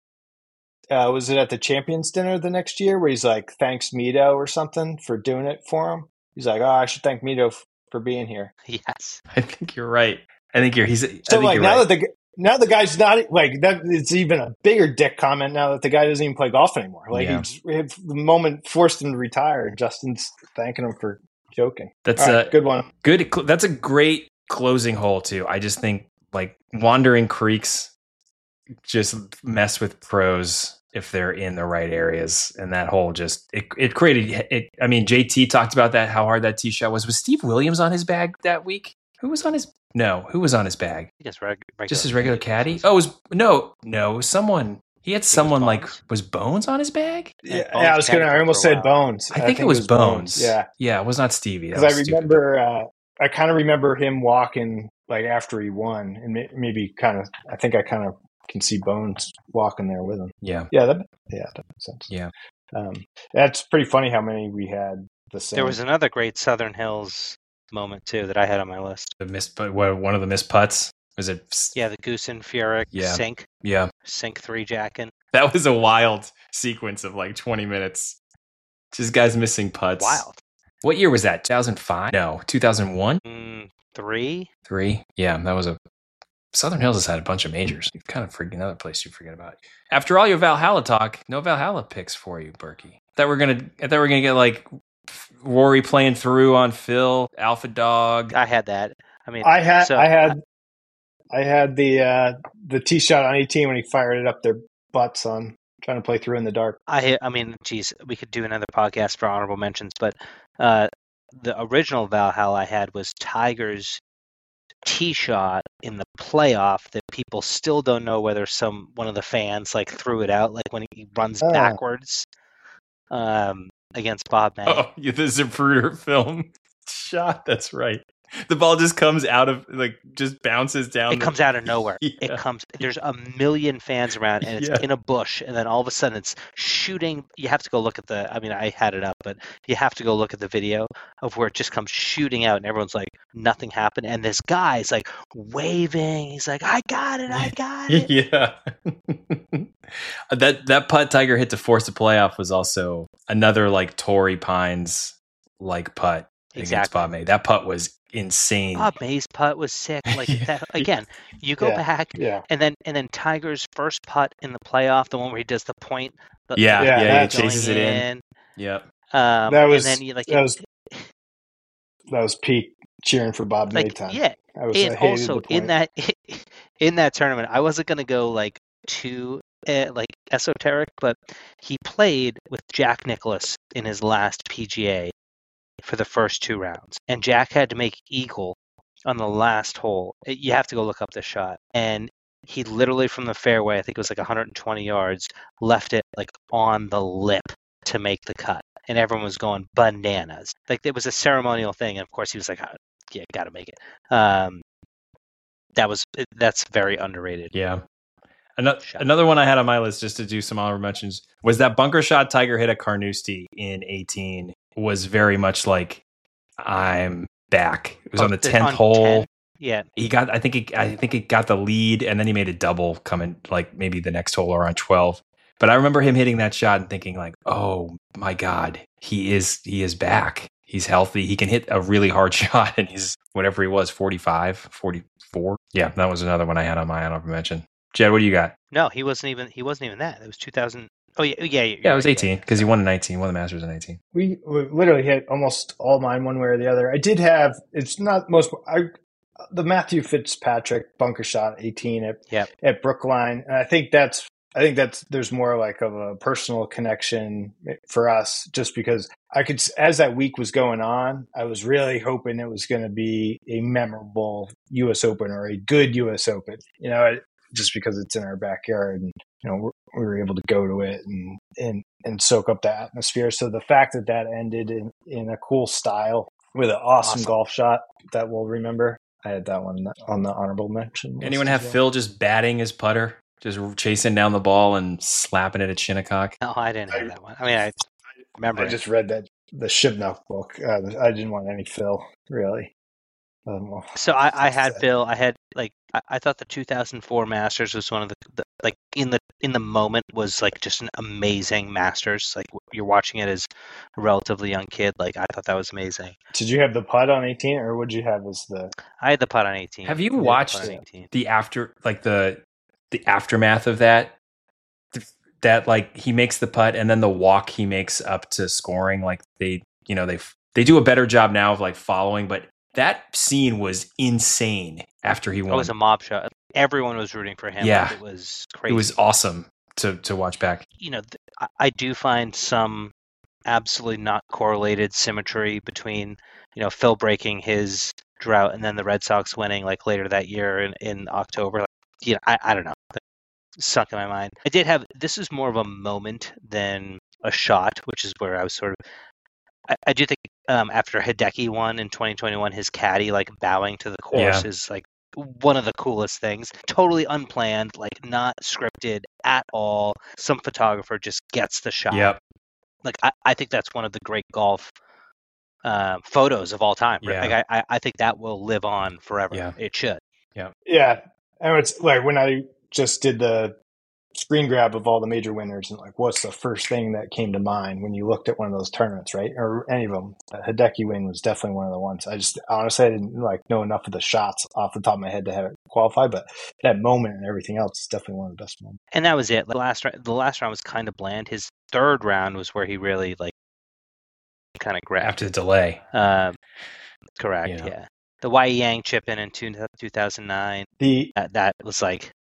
Uh, was it at the Champions Dinner the next year where he's like, thanks Mito or something for doing it for him? He's like, oh, I should thank Mito f- for being here. Yes. I think you're right. I think you're. He's. I So think like you're now right. that the now the guy's not like that, it's even a bigger dick comment now that the guy doesn't even play golf anymore. Like Yeah. he's the moment forced him to retire, and Justin's thanking him for joking. That's All right, a good one. good. That's a great closing hole too. I just think like wandering creeks just mess with pros if they're in the right areas, and that hole just it it created it. I mean, J T talked about that, how hard that tee shot was. Was Steve Williams on his bag that week? Who was on his? No, who was on his bag? I guess reg- regular Just his regular caddy. caddy. Oh, it was no, no, it was someone. He had someone like Bones? was Bones on his bag. Yeah, Yeah, yeah, I was Bones gonna. I caddied almost for a said while. Bones. I think, it was Bones. Yeah, yeah, it was not Stevie. That because I was stupid. remember. Uh, I kind of remember him walking like after he won, and may- maybe kind of. I think I kind of can see Bones walking there with him. Yeah, Yeah, that yeah, that makes sense. Yeah. um, that's pretty funny how many we had the same. There was another great Southern Hills moment too that I had on my list. the missed, but what, one of the missed putts was it? Yeah, the Goosen Furyk Yeah. sink yeah. sink three jacking. That was a wild sequence of like twenty minutes. Just guys missing putts. Wild. What year was that? two thousand five? No, two thousand one? Mm, three. Three? Yeah, that was a. Southern Hills has had a bunch of majors. You've kind of forget another place you forget about. After all your Valhalla talk, no Valhalla picks for you, Berkey. That we're gonna. I thought we are gonna get like Rory playing through on Phil, Alpha Dog. I had that. I mean, I had so- I had I had the uh, the tee shot on eighteen when he fired it up their butts on trying to play through in the dark. I I mean, geez, we could do another podcast for honorable mentions, but uh, the original Valhalla I had was Tiger's tee shot in the playoff that people still don't know whether some one of the fans like threw it out, like when he runs Ah. backwards um, against Bob May. Oh, yeah, the Zapruder film shot. That's right. The ball just comes out of, like, just bounces down. It the, comes out of nowhere. Yeah. It comes. There's a million fans around, and it's Yeah. in a bush, and then all of a sudden it's shooting. You have to go look at the. I mean, I had it up, but you have to go look at the video of where it just comes shooting out, and everyone's like, nothing happened, and this guy's like waving. He's like, I got it, I got it. Yeah. that that putt Tiger hit to force the playoff was also another like Torrey Pines like putt against Exactly. Bob May. That putt was insane. Bob May's putt was sick. Like Yeah. that, again, you go Yeah. back, Yeah. and then and then Tiger's first putt in the playoff, the one where he does the point. The, Yeah, Yeah, yeah, he that's chases it going in. Yep. Um, That was- and then you like, that was- That was peak cheering for Bob May like time. yeah. I was I And hated also the in point. that in that tournament, I wasn't gonna go like too uh, like esoteric, but he played with Jack Nicklaus in his last P G A for the first two rounds, and Jack had to make eagle on the last hole. You have to go look up the shot, and he literally from the fairway, I think it was like one hundred twenty yards, left it like on the lip to make the cut, and everyone was going bananas. Like it was a ceremonial thing, and of course he was like, "Ah, "Yeah, got to make it." Um, that was that's very underrated. Yeah. Another, Shot. another one I had on my list just to do some honorable mentions was that bunker shot Tiger hit at Carnoustie in eighteen was very much like, I'm back. It was Oh, on the the- tenth on hole. ten? Yeah, He got, I think, he, I think he got the lead, and then he made a double coming like maybe the next hole or on twelve. But I remember him hitting that shot and thinking like, oh my God, he is he is back. He's healthy. He can hit a really hard shot, and he's whatever he was, forty-five, forty-four. Yeah, that was another one I had on my honorable mention. Jed, what do you got? no, he wasn't even he wasn't even that. It was two thousand. Oh yeah, yeah, you're Yeah, it was right, eighteen because he won in nineteen, won the Masters in nineteen. We, we literally hit almost all mine one way or the other. I did have it's not most I the Matthew Fitzpatrick bunker shot eighteen at Yep. at Brookline, and I think that's I think that's there's more like of a personal connection for us just because I could as that week was going on, I was really hoping it was going to be a memorable U S Open or a good U S Open. You know, just because it's in our backyard and you know we're, we were able to go to it and, and and soak up the atmosphere. So the fact that that ended in, in a cool style with an awesome, Awesome. golf shot that we'll remember. I had that one on the honorable mention. list Anyone as have well. Phil just batting his putter, just chasing down the ball and slapping it at Shinnecock? No, I didn't have that one. I mean, I remember. I it. just read that the Shibnuck book. Uh, I didn't want any Phil really. Um, well, So I, I had sad. Phil. I had like I, I thought the two thousand four Masters was one of the, the like in the in the moment was like just an amazing Masters. Like you're watching it as a relatively young kid. Like I thought that was amazing. Did you have the putt on eighteen, or would you have as the? I had the putt on eighteen. Have you I had the watched putt on eighteen. the after, like the the aftermath of that? That like he makes the putt and then the walk he makes up to scoring. Like they, you know, they they do a better job now of like following, but that scene was insane after he It won. was a mob shot. Everyone was rooting for him. Yeah. Like, it was It crazy. was awesome to to watch back. You know, th- I, I do find some absolutely not correlated symmetry between, you know, Phil breaking his drought and then the Red Sox winning like later that year in, in October. Like, you know, I, I don't know. That sunk in my mind. I did have, this is more of a moment than a shot, which is where I was sort of, I, I do think um, after Hideki won in twenty twenty-one, his caddy like bowing to the course Yeah. is like one of the coolest things. Totally unplanned, like not scripted at all. Some photographer just gets the shot. Yep. Like I, I think that's one of the great golf uh, photos of all time. Yeah. Like I, I, I think that will live on forever. Yeah. It should. Yeah, and it's like when I just did the screen grab of all the major winners and like what's the first thing that came to mind when you looked at one of those tournaments, right? Or any of them. The Hideki win was definitely one of the ones. I just honestly I didn't like know enough of the shots off the top of my head to have it qualify, but that moment and everything else is definitely one of the best moments. And that was it. The last round, the last round was kind of bland. His third round was where he really like kind of grabbed. After the delay. Um, correct. Yeah. Yeah. The Wai Yang chip in in two, 2009. The That that was like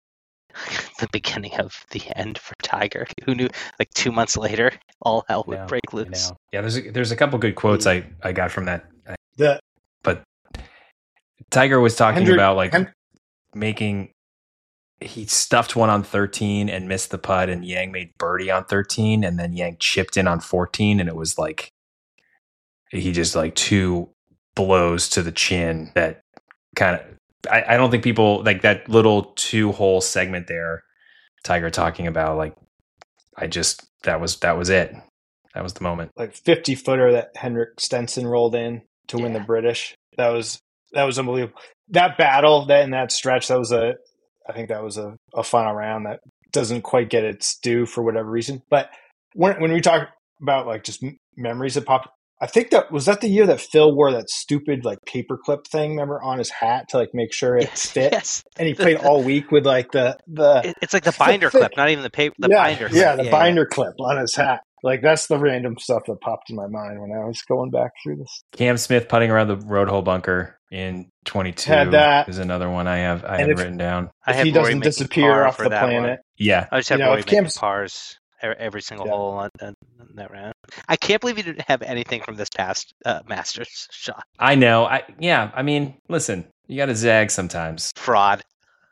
the beginning of the end for Tiger. Who knew? Like two months later, all hell would No, break I loose. know. Yeah, there's a, there's a couple good quotes I, I got from that. The But Tiger was talking Hendrick- about like Hen- making. He stuffed one on thirteen and missed the putt, and Yang made birdie on thirteen, and then Yang chipped in on fourteen, and it was like he just like two blows to the chin that kind of. I, I don't think people like that little two hole segment there. Tiger talking about like, I just that was that was it. That was the moment. like fifty footer that Henrik Stenson rolled in to win Yeah. the British. That was that was unbelievable. That battle, that in that stretch, that was a. I think that was a, a final round that doesn't quite get its due for whatever reason. But when when we talk about like just m- memories that pop, I think that was that the year that Phil wore that stupid like paperclip thing, remember, on his hat to like make sure it Yes, fit. yes. And he played all week with like the the It- It's like the binder clip, not even the paper. The yeah, binder. Clip. yeah, the binder clip on his hat. Like that's the random stuff that popped in my mind when I was going back through this. Cam Smith putting around the road hole bunker in twenty-two Had that. is another one I have I And have if- written down. I If have he Rory doesn't making disappear par off for the that one. planet, Yeah, I just have You know, Rory if making Cam's- pars e- every single Yeah. hole on, on, on that round. I can't believe you didn't have anything from this past uh, Masters shot. I know. I yeah. I mean, listen, you got to zag sometimes. Fraud.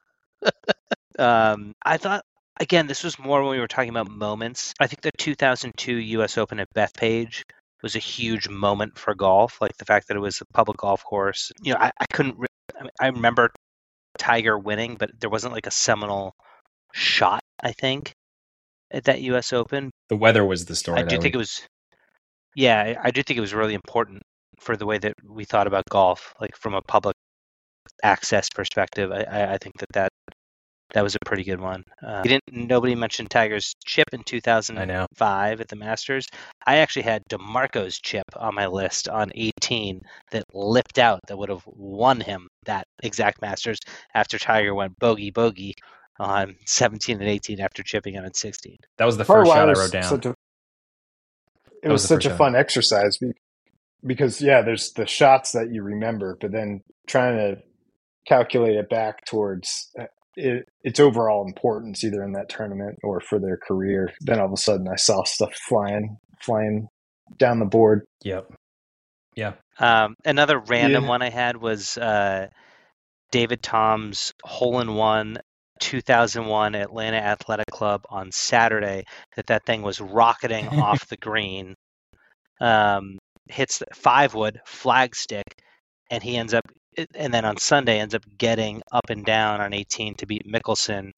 um, I thought, again, this was more when we were talking about moments. I think the two thousand two U S Open at Bethpage was a huge moment for golf. Like the fact that it was a public golf course. You know, I, I couldn't. Re- I, mean, I remember Tiger winning, but there wasn't like a seminal shot, I think, at that U S Open. The weather was the story. I do that think it week. was, yeah, I- I do think it was really important for the way that we thought about golf, like from a public access perspective. I, I, I think that, that that was a pretty good one. Uh, we didn't. Nobody mentioned Tiger's chip in two thousand I know. five at the Masters. I actually had DeMarco's chip on my list on eighteen that lipped out that would have won him that exact Masters after Tiger went bogey bogey on seventeen and eighteen after chipping on sixteen. That was the Part of first why shot it I was wrote down. such a- it That was was the such first a shot. fun exercise be- because yeah, there's the shots that you remember, but then trying to calculate it back towards uh, it, its overall importance, either in that tournament or for their career. Then all of a sudden, I saw stuff flying, flying down the board. Yep. Yeah. Um, another random Yeah. one I had was uh, David Tom's hole in one two thousand one Atlanta Athletic Club on Saturday. That that thing was rocketing off the green, um, hits the five wood flag stick, and he ends up. And then on Sunday ends up getting up and down on eighteen to beat Mickelson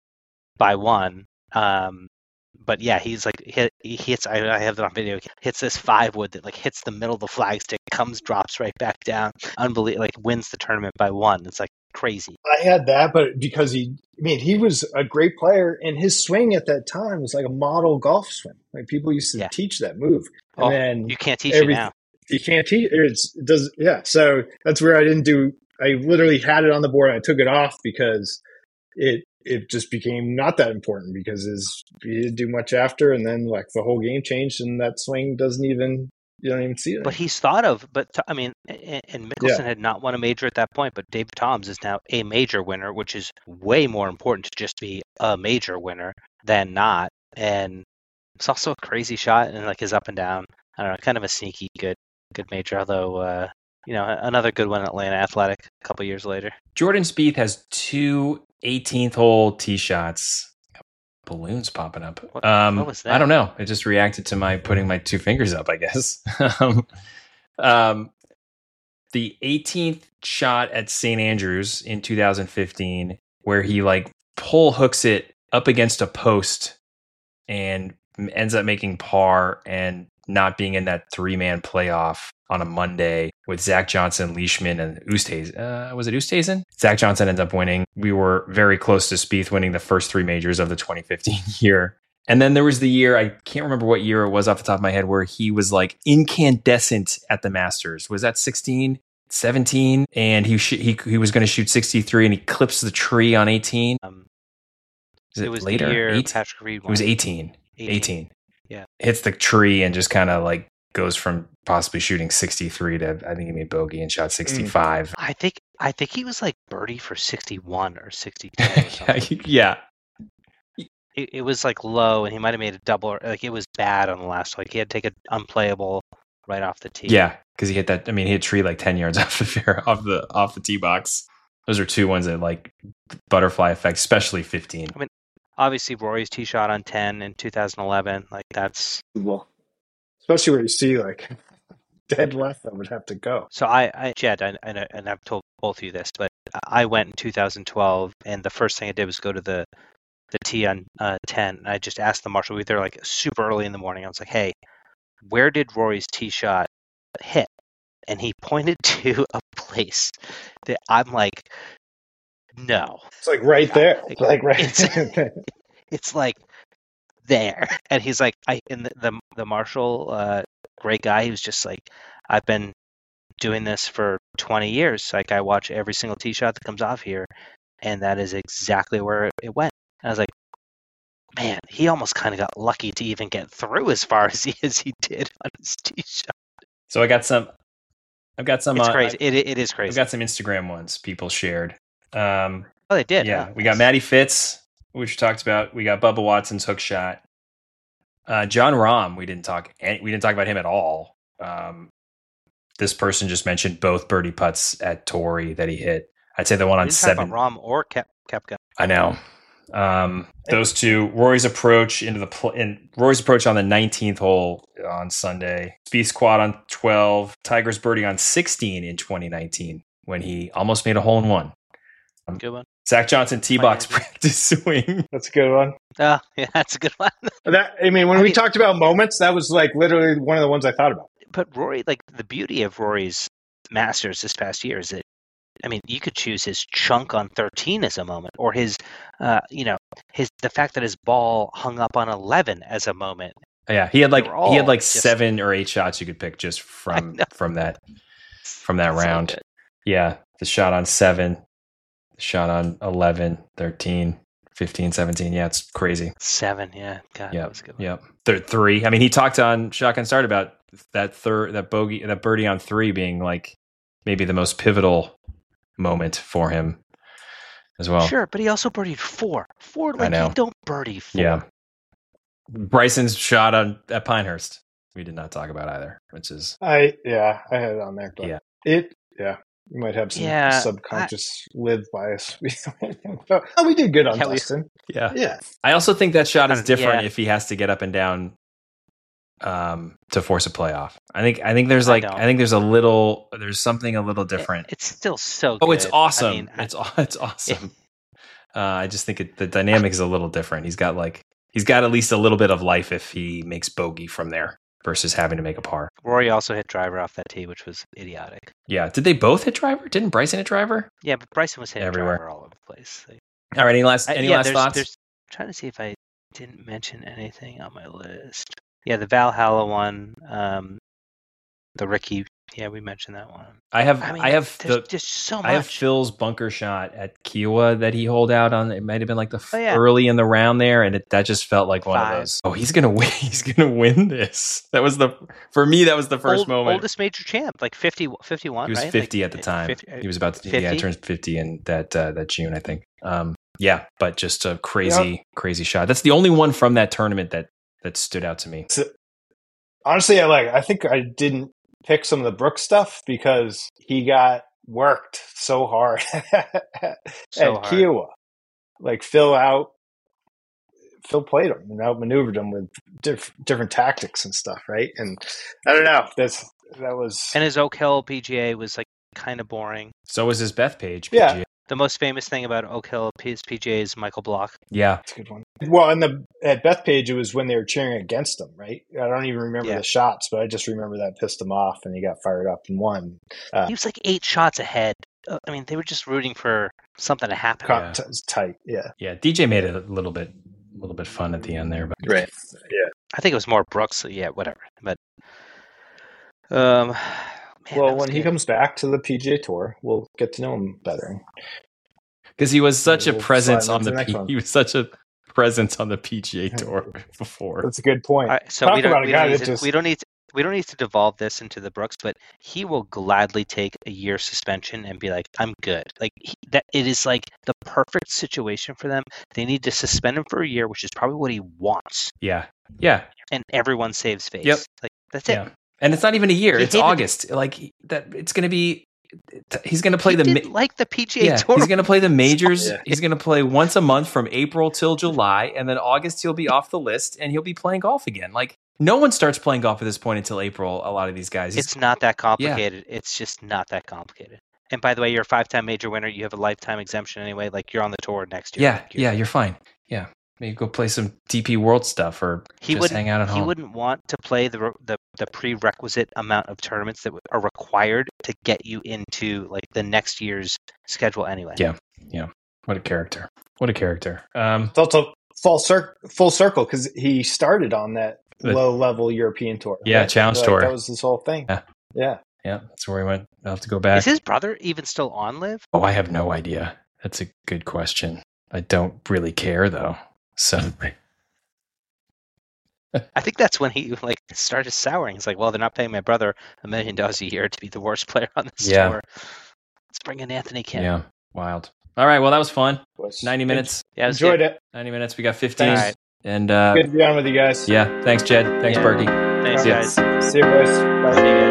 by one. Um, but yeah, he's like hit, he hits. I, I have that on video. Hits this five wood that like hits the middle of the flagstick, comes, drops right back down. Unbelievable! Like wins the tournament by one. It's like crazy. I had that, but because he, I mean, he was a great player, and his swing at that time was like a model golf swing. Like people used to Yeah. teach that move, and Oh, then you can't teach every- it now. you can't teach it's it does yeah so that's where I didn't do I literally had it on the board and I took it off because it it just became not that important because his he didn't do much after, and then like the whole game changed and that swing doesn't even you don't even see it. But he's thought of. But I mean, and, and Mickelson had not won a major at that point. But Dave Toms is now a major winner, which is way more important to just be a major winner than not. And it's also a crazy shot and like his up and down. I don't know, kind of a sneaky good good major. Although uh, you know, another good one at Atlanta Athletic a couple years later. Jordan Spieth has two eighteenth hole tee shots. Balloons popping up. What- um, what was that? I don't know. It just reacted to my putting my two fingers up, I guess. um, um, the eighteenth shot at Saint Andrews in two thousand fifteen, where he like pull hooks it up against a post and ends up making par and not being in that three-man playoff on a Monday with Zach Johnson, Leishman, and Oosthuizen. Uh, was it Oosthuizen? Zach Johnson ends up winning. We were very close to Spieth winning the first three majors of the twenty fifteen year. And then there was the year, I can't remember what year it was off the top of my head, where he was like incandescent at the Masters. Was that sixteen? seventeen? And he sh- he he was going to shoot sixty-three and he clips the tree on eighteen. Um, Is it, it was later? the year Eight? Patrick Reed won. It was eighteen. eighteen. eighteen. Yeah. Hits the tree and just kind of like goes from possibly shooting sixty-three to I think he made bogey and shot sixty-five. I think I think he was like birdie for sixty-one or sixty-two. Or something. yeah. it, it was like low, and he might have made a double. Like it was bad on the last. Like he had to take an unplayable right off the tee. Yeah, because he hit that. I mean, he hit tree like ten yards off the fair, off the off the tee box. Those are two ones that like butterfly effect, especially fifteen. I mean, obviously Rory's tee shot on ten in two thousand eleven. Like that's well, especially where you see like dead left that would have to go. So I, I Jed, I, I, and I've told both of you this, but I went in two thousand twelve, and the first thing I did was go to the the tee on uh, ten. And I just asked the marshal. We were there like super early in the morning. I was like, "Hey, where did Rory's tee shot hit?" And he pointed to a place that I'm like, "No, it's like right there, like, like right." It's, it's like there, and he's like, "I." And the the, the marshal, uh, great guy. He was just like, "I've been doing this for twenty years. Like I watch every single tee shot that comes off here, and that is exactly where it went." And I was like, man, he almost kind of got lucky to even get through as far as he as he did on his tee shot. So I got some. I've got some. It's uh, crazy. It it is crazy. I've got some Instagram ones people shared. Um, oh, they did. Yeah, huh? we got Matty Fitz, which we talked about. We got Bubba Watson's hook shot. Uh, John Rahm, we didn't talk. We didn't talk about him at all. Um, this person just mentioned both birdie putts at Torrey that he hit. I'd say the one We on didn't seven. talk about Rahm or Kep- Koepka. I know. Um, those two, Rory's approach into the pl- in Rory's approach on the nineteenth hole on Sunday, Spieth's quad on twelve, Tiger's birdie on sixteen in twenty nineteen when he almost made a hole in one. Um, Good one. Zach Johnson tee box Miami. practice swing. That's a good one. Oh, yeah, that's a good one. That I mean, when I we mean- talked about moments, that was like literally one of the ones I thought about. But Rory, like the beauty of Rory's Masters this past year is that, I mean, you could choose his chunk on thirteen as a moment, or his, uh, you know, his the fact that his ball hung up on eleven as a moment. Yeah, he had like They were he had all like just- seven or eight shots you could pick just from know. from that from that So round. good. Yeah, the shot on seven, the shot on eleven, thirteen, fifteen, seventeen. Yeah, it's crazy. Seven, yeah, God, that Yep. was a good one. Yep. Third three. I mean, he talked on Shotgun Start about that third, that bogey, that birdie on three being like maybe the most pivotal moment for him as well. Sure, but he also birdied four. Four, like know. you don't birdie four. Yeah. Bryson's shot on at Pinehurst. We did not talk about either, which is I yeah, I had it on there, but Yeah. it yeah, you might have some Yeah, subconscious live bias. oh, we did good on Yeah, we- Dustin. yeah. Yeah, I also think that shot is Um, different yeah. if he has to get up and down um to force a playoff. I think I think there's I like don't. I, think there's a little there's something a little It- different. it's still so. Oh, it's good. awesome. I mean, I- it's aw- it's awesome. Uh, I just think it, the dynamic is a little different. He's got like he's got at least a little bit of life if he makes bogey from there versus having to make a par. Rory also hit driver off that tee, which was idiotic. Yeah. Did they both hit driver? Didn't Bryson hit driver? Yeah, but Bryson was hitting Everywhere. driver all over the place. Like, All right. Any last I- any yeah, last there's, thoughts? There's, I'm trying to see if I didn't mention anything on my list. Yeah, the Valhalla one, um, the Ricky. Yeah, we mentioned that one. I have I mean, I have there's the just so much. I have Phil's bunker shot at Kiowa that he holed out on. It might have been like the f- Oh, yeah. early in the round there, and it, that just felt like one Five. of those. Oh, he's gonna win! He's gonna win this. That was the for me. That was the first Old, moment. Oldest major champ, like fifty, fifty-one, He was right? fifty Like, at the time. fifty, he was about to yeah, fifty? turned fifty in that uh, that June, I think. Um, yeah, but just a crazy, crazy shot. That's the only one from that tournament that that stood out to me. So, honestly, I like. I think I didn't pick some of the Brooks stuff because he got worked so hard at So hard. Kiowa. Like Phil out, Phil played him and outmaneuvered him with diff- different tactics and stuff, right? And I don't know. That's that was And his Oak Hill P G A was like kind of boring. So was his Bethpage. Yeah. P G A. The most famous thing about Oak Hill his P G A is Michael Block. Yeah. That's a good one. Well, and the at Bethpage, it was when they were cheering against him, right? I don't even remember Yeah. the shots, but I just remember that pissed him off, and he got fired up and won. Uh, He was like eight shots ahead. Uh, I mean, they were just rooting for something to happen. con- Yeah. t- tight, yeah, Yeah. D J made it a little bit, a little bit fun at the end there, but right, yeah. I think it was more Brooks. So yeah, whatever. But um, man, Well, that was when he good. comes back to the P G A Tour, we'll get to know him better. because he was such a We'll presence slide on into the, the next P- one. he was such a presence on the P G A Tour before. That's a good point. All right, so Talk we don't, about a we, guy don't need that to, just- we don't need to, we don't need to devolve this into the Brooks, but he will gladly take a year suspension and be like, I'm good. Like he, that, it is like the perfect situation for them. They need to suspend him for a year, which is probably what he wants. Yeah. Yeah. And everyone saves face. Yep. Like that's it. Yeah. And it's not even a year. He It's hated- August. Like he- that. It's going to be. He's going to play he the. did ma- like the P G A yeah. Tour. He's going to play the majors. Yeah. He's going to play once a month from April till July, and then August he'll be off the list, and he'll be playing golf again. Like no one starts playing golf at this point until April. A lot of these guys. It's not that complicated. It's just not that complicated. And by the way, you're a five-time major winner. You have a lifetime exemption anyway. Like you're on the tour next year. Yeah. Like, you're Yeah. good. You're fine. Yeah. Maybe go play some D P World stuff, or He just wouldn't. hang out at he home. wouldn't want to play the, the the prerequisite amount of tournaments that are required to get you into like the next year's schedule anyway. Yeah. What a character. What a character. Um. It's also full, cir- full circle because he started on that The- low-level European tour. Yeah, right? Challenge Like, Tour. That was his whole thing. Yeah. Yeah. Yeah. That's where he went. I'll have to go back. Is his brother even still on Live? Oh, I have no idea. That's a good question. I don't really care though. So I think that's when he like started souring. He's like, well, they're not paying my brother a million dollars a year to be the worst player on this Yeah. tour. Let's bring in Anthony Kim. yeah, wild. All right, well that was fun. Was- ninety minutes. Yeah, it was Enjoyed good. it. ninety minutes. We got fifteen. All right. And uh Good to be on with you guys. yeah, thanks Jed. Thanks Yeah. Berkey. Thanks, Yeah. guys. See you, boys. Bye. See ya.